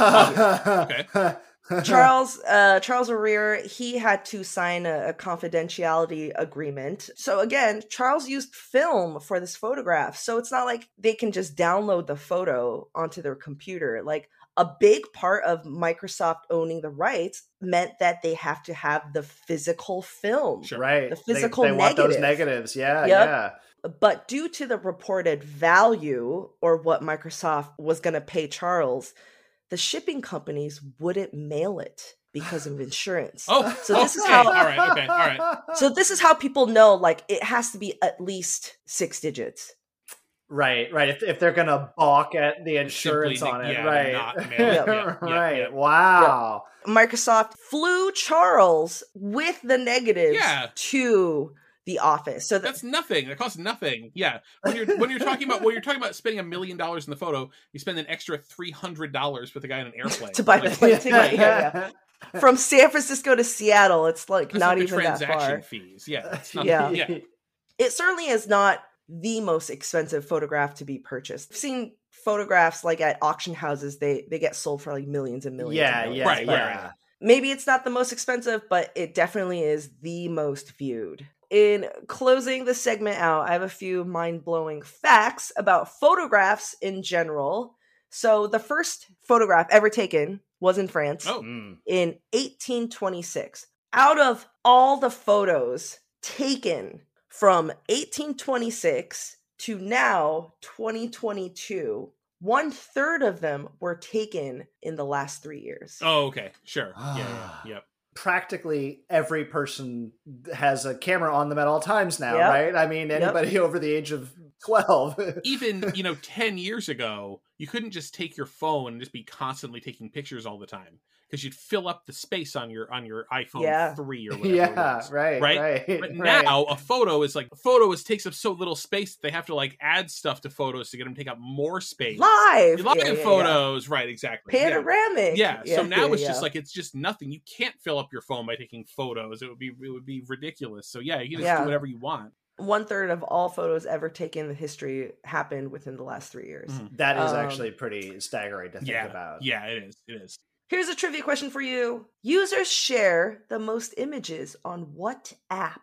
Okay. Charles uh, Charles O'Rear, he had to sign a, a confidentiality agreement. So again, Charles used film for this photograph. So it's not like they can just download the photo onto their computer. Like, a big part of Microsoft owning the rights meant that they have to have the physical film. Sure. Right. The physical they, they negative. want those negatives. Yeah, Yep. yeah. But due to the reported value, or what Microsoft was going to pay Charles, the shipping companies wouldn't mail it because of insurance. Oh, so this okay. is how. All right. Okay. All right. So this is how people know, like, it has to be at least six digits. Right, right. If, if they're gonna balk at the insurance Simply, on it, yeah, right? not mail it. Yeah, yeah, right. yeah. Wow. Microsoft flew Charles with the negatives Yeah. to the office. So that, That's nothing. That costs nothing. Yeah. When you're when you're talking about when you're talking about spending a million dollars in the photo, you spend an extra three hundred dollars with the guy on an airplane to buy the Like, plane ticket. Yeah, yeah. From San Francisco to Seattle, it's like that's not like the even that transaction far. fees. Yeah. It's not, Yeah. yeah. It certainly is not the most expensive photograph to be purchased. I've seen photographs like at auction houses, they they get sold for like millions and millions. Yeah, and millions. yeah, Right, But right, yeah. maybe it's not the most expensive, but it definitely is the most viewed. In closing the segment out, I have a few mind-blowing facts about photographs in general. So the first photograph ever taken was in France Oh. Mm. in eighteen twenty-six. Out of all the photos taken from eighteen twenty-six to now twenty twenty-two, one third of them were taken in the last three years. Oh, okay. Sure. Yeah, yeah. Yep. Practically every person has a camera on them at all times now, Yep. right? I mean, anybody over the age of twelve. Even, you know, ten years ago, you couldn't just take your phone and just be constantly taking pictures all the time because you'd fill up the space on your on your iPhone Yeah. three or whatever. it yeah, was. right, Right? right. But right. now a photo is like a photo is takes up so little space that they have to like add stuff to photos to get them to take up more space. Live! Live Yeah, yeah, yeah. photos, right? Exactly. Yeah. Panoramic! Yeah. So now yeah, it's yeah. just like it's just nothing. You can't fill up your phone by taking photos. It would be it would be ridiculous. So yeah, you can just Yeah. do whatever you want. One third of all photos ever taken in history happened within the last three years. Mhm. That is Um, actually pretty staggering to think Yeah. about. Yeah, it is. It is. Here's a trivia question for you. Users share the most images on what app?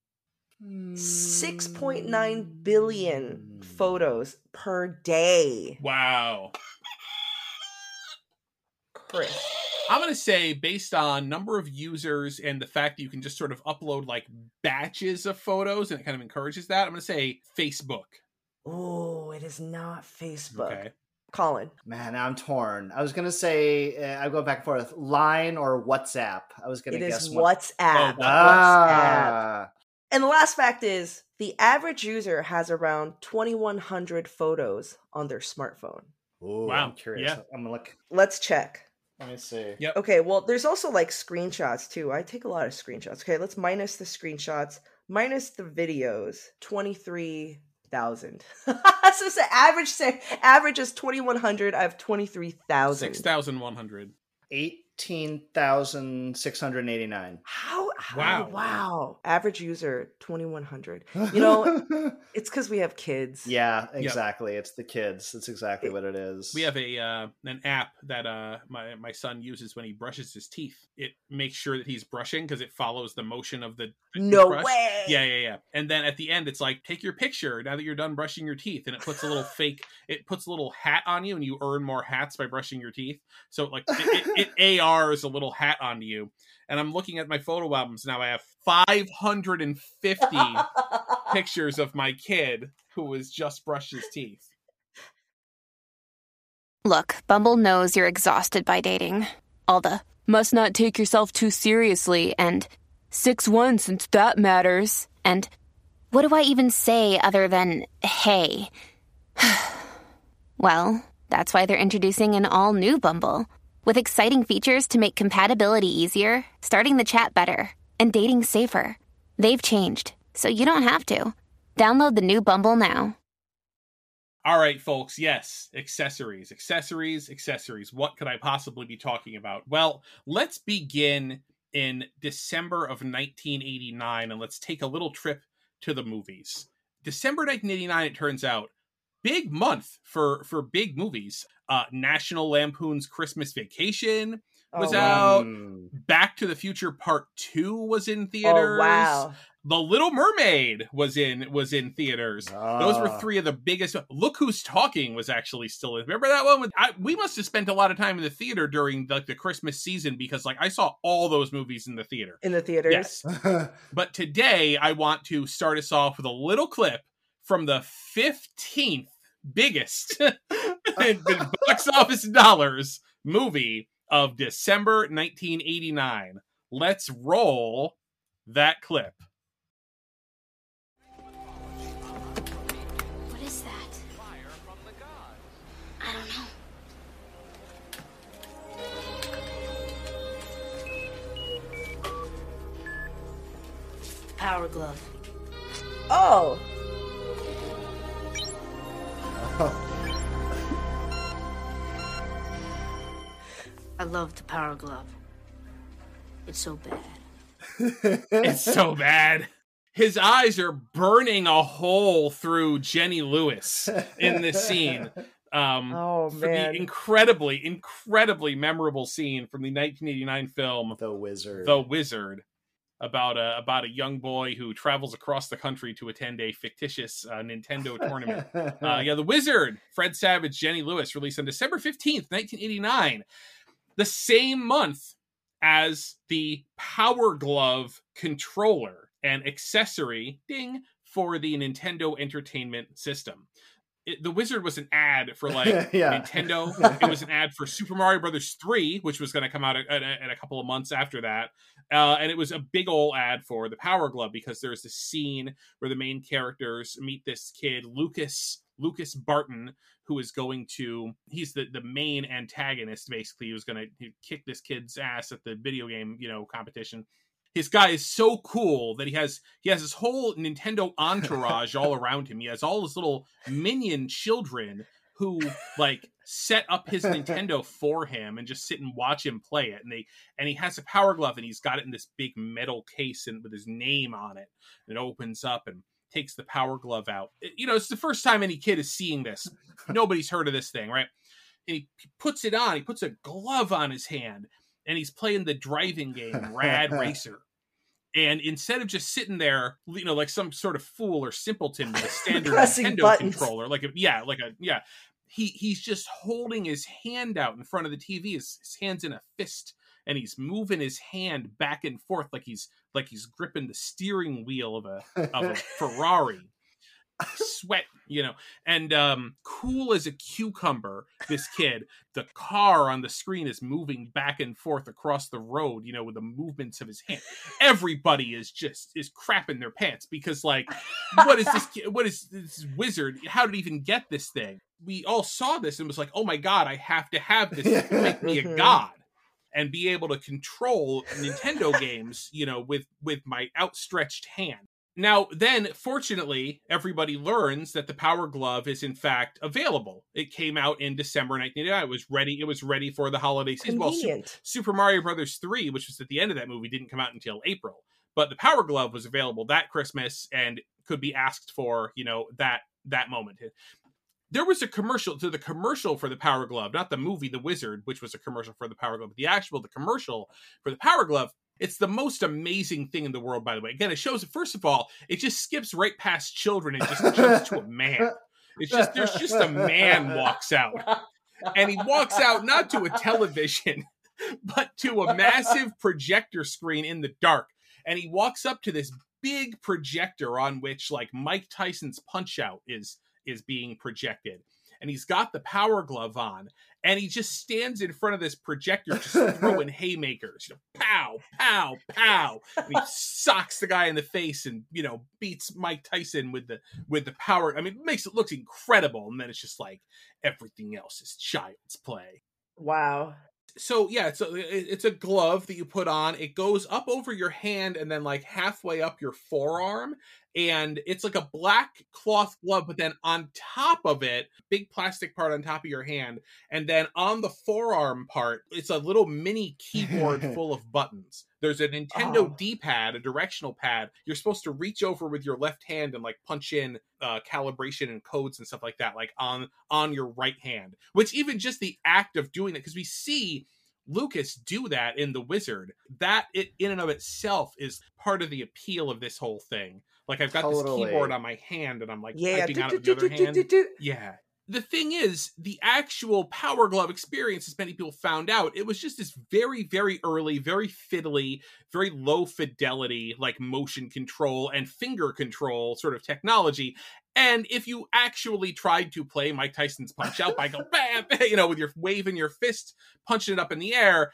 six point nine billion photos per day. Wow. Chris. I'm going to say, based on number of users and the fact that you can just sort of upload like batches of photos and it kind of encourages that, I'm going to say Facebook. Oh, it is not Facebook. Okay. Colin. Man, I'm torn. I was gonna say uh, I go back and forth. Line or WhatsApp. I was gonna It guess is what- WhatsApp. Oh, WhatsApp. Ah, And the last fact is the average user has around twenty-one hundred photos on their smartphone. Ooh, Wow. I'm curious. Yeah. I'm gonna look. Let's check. Let me see. Yep. Okay, well, there's also like screenshots too. I take a lot of screenshots. Okay, let's minus the screenshots, minus the videos. twenty-three thousand. So it's the average. Say average is twenty-one hundred. I have twenty-three thousand. six thousand one hundred. Eighteen thousand six hundred eighty-nine. How, how? Wow. Wow. Average user twenty-one hundred. You know, it's because we have kids. Yeah, exactly. It's the kids. That's exactly what it is. We have a uh, an app that uh, my my son uses when he brushes his teeth. It makes sure that he's brushing because it follows the motion of the, the No toothbrush. way. Yeah, yeah, yeah. And then at the end, it's like, take your picture now that you're done brushing your teeth, and it puts a little fake. It puts a little hat on you, and you earn more hats by brushing your teeth. So like it, it, it A Rs a little hat onto you. And I'm looking at my photo albums now. I have five hundred fifty pictures of my kid who has just brushed his teeth. Look, Bumble knows you're exhausted by dating. All the must not take yourself too seriously and six one since that matters. And what do I even say other than hey? Well, that's why they're introducing an all-new Bumble with exciting features to make compatibility easier, starting the chat better, and dating safer. They've changed, so you don't have to. Download the new Bumble now. All right, folks. Yes, accessories, accessories, accessories. What could I possibly be talking about? Well, let's begin in December of nineteen eighty-nine, and let's take a little trip to the movies. December nineteen eighty-nine, it turns out, big month for for big movies. Uh, National Lampoon's Christmas Vacation was oh, out. wow. Back to the Future Part Two was in theaters. Oh, wow. The Little Mermaid was in was in theaters. Ah. Those were three of the biggest. Look Who's Talking was actually still in. Remember that one? With, I, we must have spent a lot of time in the theater during like the Christmas season because like I saw all those movies in the theater. In the theaters. Yes. But today I want to start us off with a little clip from the fifteenth biggest in box office dollars movie of December nineteen eighty-nine. Let's roll that clip. What is that? Fire from the gods. I don't know. Power glove. Oh. I love the power glove. It's so bad. It's so bad. His eyes are burning a hole through Jenny Lewis in this scene. Um, Oh, for man. the incredibly, incredibly memorable scene from the nineteen eighty-nine film The Wizard. The Wizard, about a about a young boy who travels across the country to attend a fictitious uh, Nintendo tournament. Uh, yeah, The Wizard, Fred Savage, Jenny Lewis, released on December fifteenth, nineteen eighty-nine, the same month as the Power Glove controller and accessory, ding, for the Nintendo Entertainment System. It, the Wizard was an ad for like Yeah. Nintendo. It was an ad for Super Mario Brothers three, which was going to come out in a, a couple of months after that. Uh, and it was a big old ad for the Power Glove because there's this scene where the main characters meet this kid, Lucas Lucas Barton, who is going to, he's the, the main antagonist, basically. He was going to kick this kid's ass at the video game, you know, competition. His guy is so cool that he has he has his whole Nintendo entourage all around him. He has all his little minion children who like set up his Nintendo for him and just sit and watch him play it. And they and he has a Power Glove and he's got it in this big metal case and with his name on it. And it opens up and takes the Power Glove out. It, you know, it's the first time any kid is seeing this. Nobody's heard of this thing, right? And he, he puts it on. He puts a glove on his hand. And he's playing the driving game, Rad Racer. And instead of just sitting there, you know, like some sort of fool or simpleton with a standard Pressing Nintendo buttons. controller, like a, yeah, like a, yeah, he he's just holding his hand out in front of the T V, his, his hand's in a fist, and he's moving his hand back and forth like he's like he's gripping the steering wheel of a of a Ferrari. Sweat, you know, and um cool as a cucumber, this kid, the car on the screen is moving back and forth across the road, you know, with the movements of his hand. Everybody is just is crapping their pants because like, what is this ki- what is this wizard, how did he even get this thing? We all saw this and was like, oh my god, I have to have this. This will make me a god and be able to control Nintendo games, you know, with with my outstretched hand. Now, then, fortunately, everybody learns that the Power Glove is, in fact, available. It came out in December nineteen eighty-nine. It was ready. It was ready for the holiday season. Well, Su- Convenient. Super Mario Brothers three, which was at the end of that movie, didn't come out until April. But the Power Glove was available that Christmas and could be asked for, you know, that that moment. There was a commercial, to the commercial for the Power Glove, not the movie The Wizard, which was a commercial for the Power Glove, but the actual, the commercial for the Power Glove. It's the most amazing thing in the world, by the way. Again, it shows, first of all, it just skips right past children and just jumps to a man. It's just, there's just a man walks out. And he walks out not to a television, but to a massive projector screen in the dark. And he walks up to this big projector on which, like, Mike Tyson's Punch-Out is, is being projected. And he's got the Power Glove on, and he just stands in front of this projector just throwing haymakers, you know, pow, pow, pow. And he socks the guy in the face and, you know, beats Mike Tyson with the with the power. I mean, it makes it look incredible. And then it's just like everything else is child's play. Wow. So yeah, it's a, it's a glove that you put on. It goes up over your hand and then like halfway up your forearm. And it's like a black cloth glove, but then on top of it, big plastic part on top of your hand. And then on the forearm part, it's a little mini keyboard full of buttons. There's a Nintendo oh. D-pad, a directional pad. You're supposed to reach over with your left hand and like punch in uh, calibration and codes and stuff like that, like on, on your right hand. Which even just the act of doing it, because we see Lucas do that in The Wizard, that it in and of itself is part of the appeal of this whole thing. Like, I've got totally. this keyboard on my hand, and I'm, like, yeah. typing out with the other hand. Yeah. The thing is, the actual Power Glove experience, as many people found out, it was just this very, very early, very fiddly, very low fidelity, like, motion control and finger control sort of technology. And if you actually tried to play Mike Tyson's Punch-Out by go bam, you know, with your waving your fist, punching it up in the air,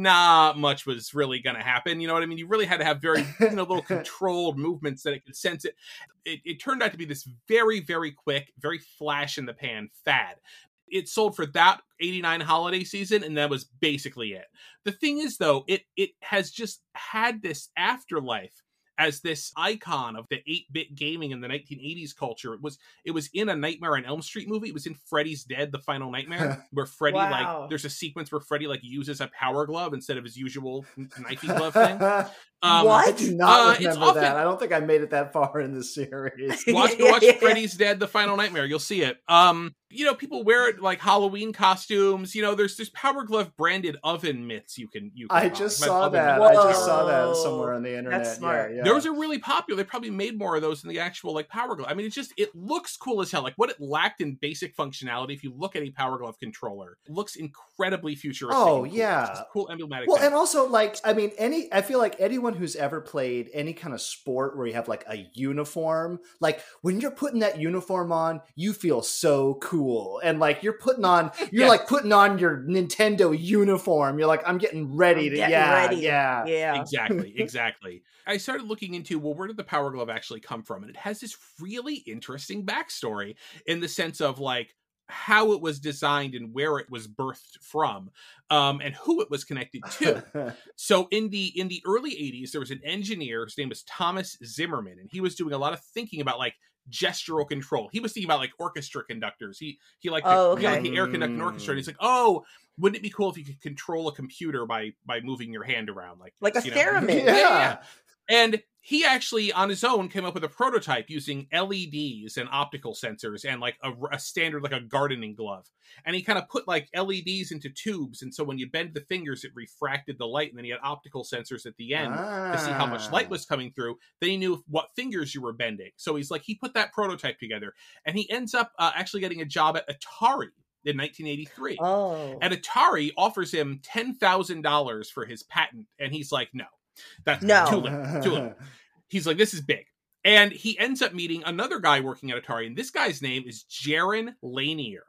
not much was really going to happen. You know what I mean? You really had to have very, you know, little controlled movements that it could sense it. it. It turned out to be this very, very quick, very flash in the pan fad. It sold for that eighty-nine holiday season, and that was basically it. The thing is, though, it it has just had this afterlife as this icon of the eight-bit gaming in the nineteen eighties culture. It was it was in a Nightmare on Elm Street movie. It was in Freddy's Dead, The Final Nightmare, where Freddy, wow. like, there's a sequence where Freddy, like, uses a power glove instead of his usual knifey glove thing. Um, what? I do not uh, remember often, that. I don't think I made it that far in the series. Watch, yeah, watch yeah. Freddy's Dead, The Final Nightmare. You'll see it. Um, you know, people wear it like Halloween costumes. You know, there's there's Power Glove branded oven mitts you can you. Can I buy. just My saw that. Whoa. I just saw that somewhere on the internet. That's smart. Yeah, yeah. Those are really popular. They probably made more of those than the actual like Power Glove. I mean, it's just it looks cool as hell. Like what it lacked in basic functionality. If you look at a Power Glove controller, it looks incredibly futuristic. Oh and cool. yeah, It's just a cool emblematic. Well, thing. and also like I mean, any I feel like anyone who's ever played any kind of sport where you have like a uniform, like when you're putting that uniform on, you feel so cool, and like you're putting on, you're Yes. like putting on your Nintendo uniform. You're like, I'm getting ready I'm to, getting yeah, ready. yeah, Yeah. Exactly, exactly. I started looking into, well, where did the Power Glove actually come from? And it has this really interesting backstory in the sense of like how it was designed and where it was birthed from, um, and who it was connected to. So in the in the early eighties, there was an engineer, his name was Thomas Zimmerman, and he was doing a lot of thinking about like gestural control. He was thinking about like orchestra conductors. He he liked, Oh, the, okay. he liked the air conducting orchestra, and he's like, oh, wouldn't it be cool if you could control a computer by by moving your hand around, like Like a you know? theremin. Yeah. yeah. And he actually, on his own, came up with a prototype using L E Ds and optical sensors and like a, a standard, like a gardening glove. And he kind of put like L E Ds into tubes. And so when you bend the fingers, it refracted the light. And then he had optical sensors at the end ah. to see how much light was coming through. Then he knew what fingers you were bending. So he's like, he put that prototype together. And he ends up uh, actually getting a job at Atari in nineteen eighty-three. Oh. And Atari offers him ten thousand dollars for his patent. And he's like, no. That's No. too little, too little. He's like, this is big. And he ends up meeting another guy working at Atari, and this guy's name is Jaron Lanier.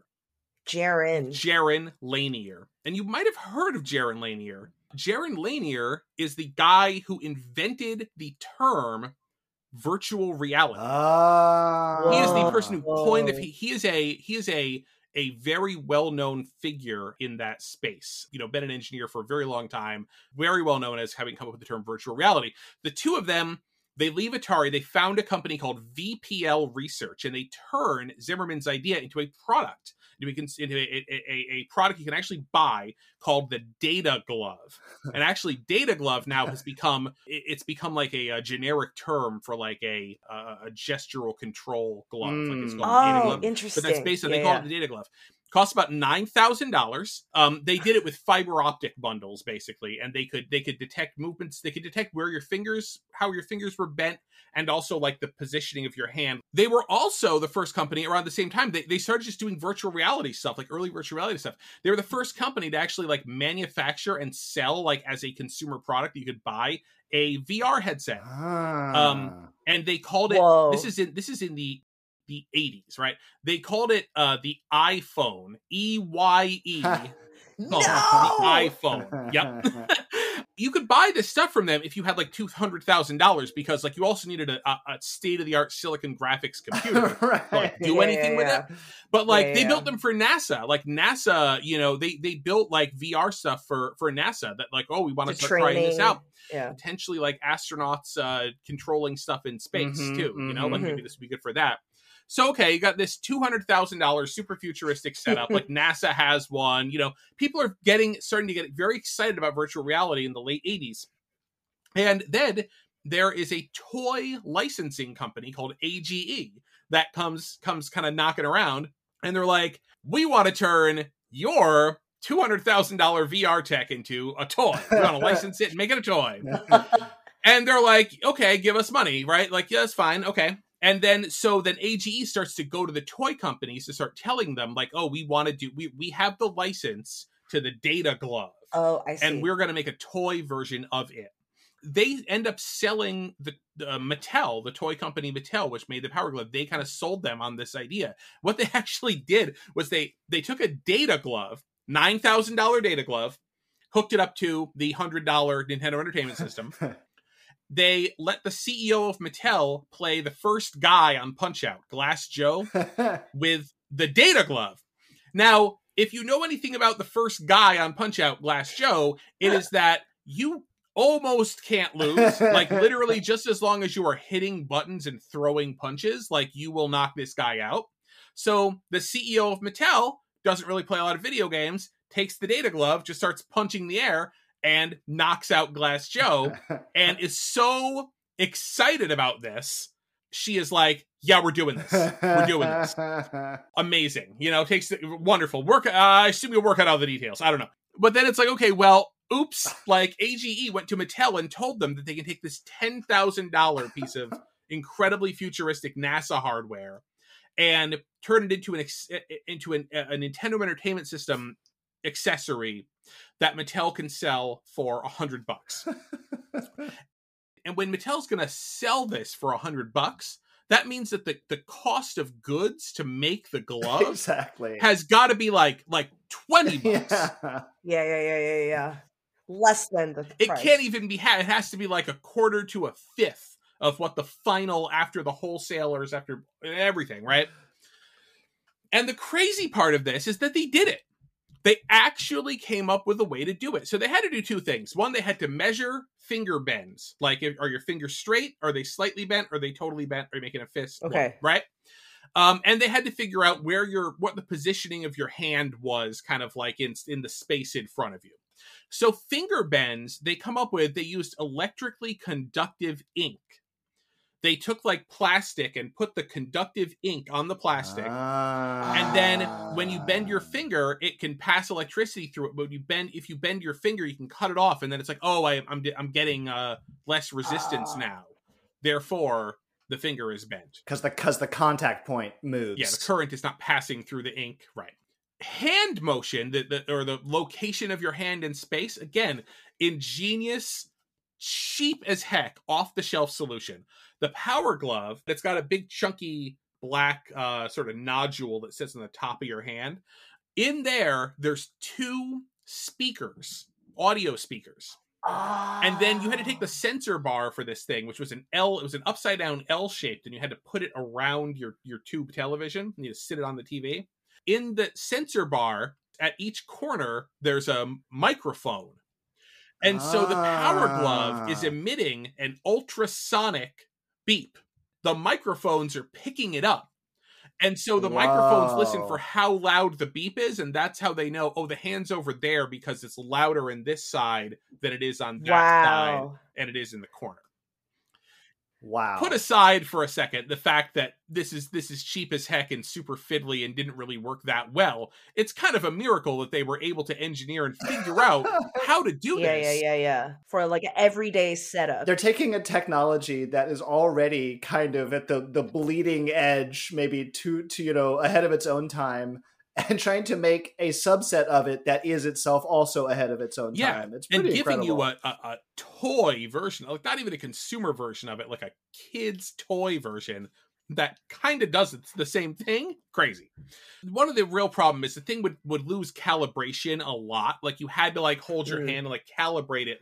Jaron. Jaron Lanier. And you might have heard of Jaron Lanier. Jaron Lanier is the guy who invented the term virtual reality. Ah. He is the person who coined Whoa. it. He, he is a he is a a very well-known figure in that space. You know, been an engineer for a very long time, very well known as having come up with the term virtual reality. The two of them, they leave Atari, they found a company called V P L Research, and they turn Zimmerman's idea into a product, into a, into a, a, a product you can actually buy called the Data Glove. And actually, Data Glove now has become, it's become like a, a generic term for like a, a, a gestural control glove. Mm. Like it's called the Data Oh, Glove. interesting. But that's based on, Yeah, they call yeah. it the Data Glove. Cost about nine thousand dollars. Um, they did it with fiber optic bundles, basically, and they could they could detect movements. They could detect where your fingers, how your fingers were bent, and also like the positioning of your hand. They were also the first company around the same time. They they started just doing virtual reality stuff, like early virtual reality stuff. They were the first company to actually like manufacture and sell like as a consumer product. You could buy a V R headset. Ah. Um, and they called it. Whoa. This is in this is in the. the eighties, right? They called it uh, the iPhone, E Y E. No! The iPhone. Yep. you could buy this stuff from them if you had like two hundred thousand dollars, because like you also needed a, a state-of-the-art silicon graphics computer right. to like, do Yeah, anything yeah, with yeah. it. But like Yeah, they yeah. built them for NASA. Like NASA, you know, they they built like V R stuff for for NASA that like, oh, we want to To start trying this training. out. Yeah. Potentially like astronauts uh, controlling stuff in space Mhm, too. You know, like mhm. maybe this would be good for that. So, okay, you got this two hundred thousand dollars super futuristic setup. Like NASA has one. You know, people are getting starting to get very excited about virtual reality in the late eighties. And then there is a toy licensing company called A G E that comes comes kind of knocking around. And they're like, we want to turn your two hundred thousand dollars V R tech into a toy. We want to license it and make it a toy. And they're like, okay, give us money, right? Like, yeah, that's fine. Okay. And then, so then A G E starts to go to the toy companies to start telling them like, oh, we want to do, we, we have the license to the Data Glove. Oh, I see. And we're going to make a toy version of it. They end up selling the uh, Mattel, the toy company Mattel, which made the Power Glove. They kind of sold them on this idea. What they actually did was they, they took a Data Glove, nine thousand dollars Data Glove, hooked it up to the one hundred dollars Nintendo Entertainment System. They let the C E O of Mattel play the first guy on Punch-Out, Glass Joe, with the Data Glove. Now, if you know anything about the first guy on Punch-Out, Glass Joe, it is that you almost can't lose. Like, literally, just as long as you are hitting buttons and throwing punches, like, you will knock this guy out. So, the C E O of Mattel doesn't really play a lot of video games, takes the Data Glove, just starts punching the air, and knocks out Glass Joe, and is so excited about this. She is like, yeah, we're doing this. We're doing this. Amazing. You know, takes the, wonderful. Work. Uh, I assume you'll work out all the details. I don't know. But then it's like, okay, well, oops. Like, A G E went to Mattel and told them that they can take this ten thousand dollars piece of incredibly futuristic NASA hardware and turn it into an ex- into an, a Nintendo Entertainment System accessory that Mattel can sell for a hundred bucks. And when Mattel's going to sell this for a hundred bucks, that means that the, the cost of goods to make the glove exactly has got to be like like twenty bucks. Yeah. yeah, yeah, yeah, yeah, yeah. Less than the It price. can't even be had. It has to be like a quarter to a fifth of what the final, after the wholesalers, after everything, right? And the crazy part of this is that they did it. They actually came up with a way to do it. So they had to do two things. One, they had to measure finger bends. Like, are your fingers straight? Are they slightly bent? Are they totally bent? Are you making a fist? Okay. Right? Um, and they had to figure out where your, what the positioning of your hand was, kind of like in, in the space in front of you. So finger bends, they come up with, they used electrically conductive ink. They took like plastic and put the conductive ink on the plastic. Ah. And then when you bend your finger, it can pass electricity through it. But you bend, if you bend your finger, you can cut it off. And then it's like, oh, I, I'm I'm getting uh, less resistance now. Therefore, the finger is bent. Because the, cause the contact point moves. Yeah, the current is not passing through the ink. Right. Hand motion, the, the or the location of your hand in space, again, ingenious, cheap as heck, off-the-shelf solution. The Power Glove, that's got a big chunky black uh, sort of nodule that sits on the top of your hand. In there, there's two speakers, audio speakers. And then you had to take the sensor bar for this thing, which was an L, it was an upside down L shaped, and you had to put it around your, your tube television. You had to sit it on the T V. In the sensor bar, at each corner, there's a microphone. And so the Power Glove is emitting an ultrasonic beep. The microphones are picking it up. And so the Whoa. microphones listen for how loud the beep is, and that's how they know, oh, the hand's over there because it's louder in this side than it is on that Wow. side, and it is in the corner. Wow. Put aside for a second the fact that this is this is cheap as heck and super fiddly and didn't really work that well. It's kind of a miracle that they were able to engineer and figure out how to do Yeah, this. yeah, yeah, yeah. For like an everyday setup. They're taking a technology that is already kind of at the, the bleeding edge, maybe to, to, you know, ahead of its own time, and trying to make a subset of it that is itself also ahead of its own Yeah, time. It's and pretty giving incredible. you a, a, a toy version, like not even a consumer version of it, like a kid's toy version that kind of does the same thing. Crazy. One of the real problem is the thing would, would lose calibration a lot. Like you had to like hold your Mm. hand and like calibrate it like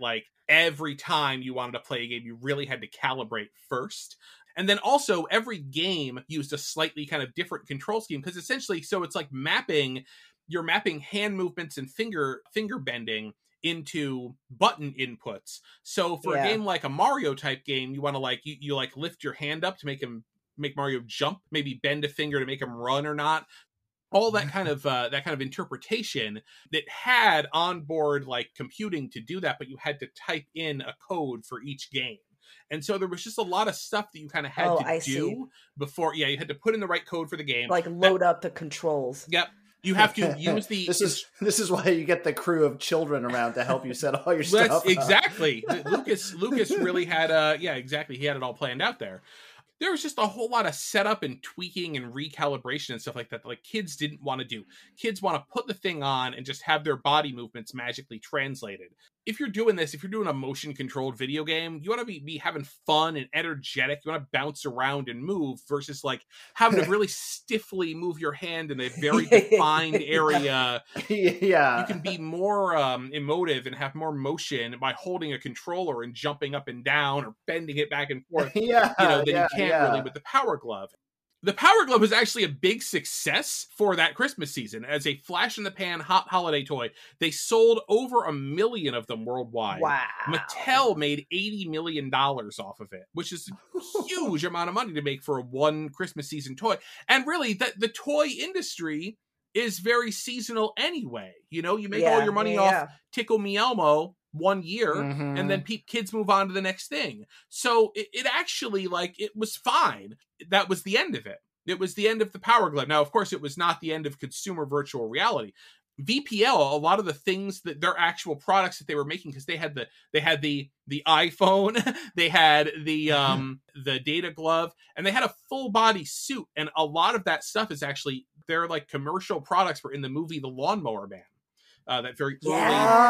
every time you wanted to play a game, you really had to calibrate first. And then also every game used a slightly kind of different control scheme, because essentially, so it's like mapping, you're mapping hand movements and finger finger bending into button inputs. So for Yeah. a game like a Mario type game, you want to like, you, you like lift your hand up to make him, make Mario jump, maybe bend a finger to make him run or not. All that kind of uh, that kind of interpretation that had onboard like computing to do that, but you had to type in a code for each game. And so there was just a lot of stuff that you kind of had Oh, to I do see. before. Yeah, you had to put in the right code for the game. Like load up the controls. Yep. You have to use the. This is this is why you get the crew of children around to help you set all your That's stuff up. exactly. Lucas Lucas really had uh yeah, exactly. He had it all planned out there. There was just a whole lot of setup and tweaking and recalibration and stuff like that that like kids didn't want to do. Kids want to put the thing on and just have their body movements magically translated. If you're doing this, if you're doing a motion controlled video game, you want to be, be having fun and energetic. You want to bounce around and move versus like having to really stiffly move your hand in a very defined area. Yeah. You can be more um, emotive and have more motion by holding a controller and jumping up and down or bending it back and forth. Yeah, You know, than yeah, you can't yeah. really with the Power Glove. The Power Glove was actually a big success for that Christmas season as a flash-in-the-pan hot holiday toy. They sold over a million of them worldwide. Wow. Mattel made eighty million dollars off of it, which is a huge amount of money to make for a one Christmas season toy. And really, the, the toy industry is very seasonal anyway. You know, you make all Yeah, your money yeah, off yeah. Tickle Me Elmo one year, Mhm. and then pe- kids move on to the next thing. So it, it actually, like, it was fine. That was the end of it. It was the end of the Power Glove. Now, of course, it was not the end of consumer virtual reality. V P L, a lot of the things that their actual products that they were making, because they had the they had the the iPhone, they had the um the Data Glove, and they had a full body suit, and a lot of that stuff is actually their like commercial products were in the movie The Lawnmower Man. Uh, that very early.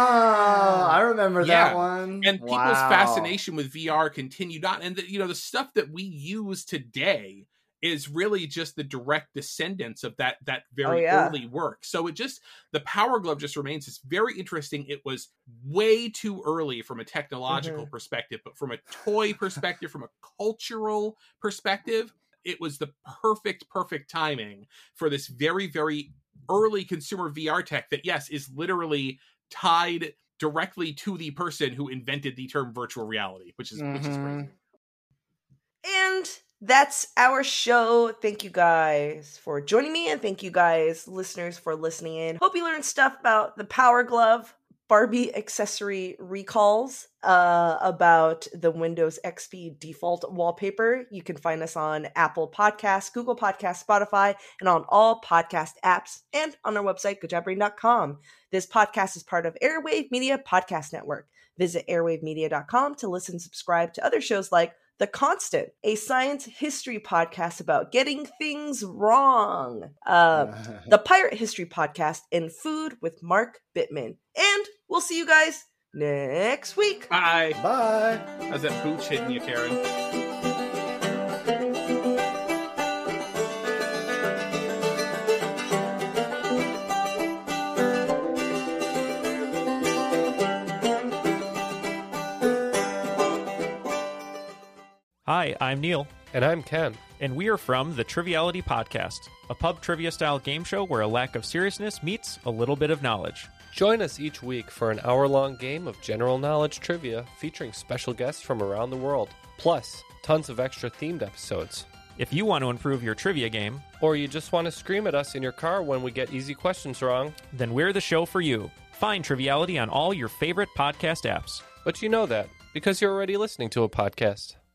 Oh, I remember Yeah. that one. And people's Wow. fascination with V R continued on. And, the, you know, the stuff that we use today is really just the direct descendants of that that very Oh, yeah. early work. So it just, the Power Glove just remains, it's very interesting. It was way too early from a technological Mhm. perspective, but from a toy perspective, from a cultural perspective, it was the perfect, perfect timing for this very, very early consumer V R tech that, yes, is literally tied directly to the person who invented the term virtual reality, which is which is crazy. And that's our show. Thank you guys for joining me, and thank you guys, listeners, for listening in. Hope you learned stuff about the Power Glove, Barbie accessory recalls, uh, about the Windows X P default wallpaper. You can find us on Apple Podcasts, Google Podcasts, Spotify, and on all podcast apps, and on our website, good job brain dot com. This podcast is part of Airwave Media Podcast Network. Visit airwave media dot com to listen and subscribe to other shows like The Constant, a science history podcast about getting things wrong, uh, the Pirate History Podcast, and Food with Mark Bittman. And we'll see you guys next week. Bye. Bye. How's that booch hitting you, Karen? Hi, I'm Neil. And I'm Ken. And we are from the Triviality Podcast, a pub trivia style game show where a lack of seriousness meets a little bit of knowledge. Join us each week for an hour-long game of general knowledge trivia featuring special guests from around the world, plus tons of extra themed episodes. If you want to improve your trivia game, or you just want to scream at us in your car when we get easy questions wrong, then we're the show for you. Find Triviality on all your favorite podcast apps. But you know that because you're already listening to a podcast.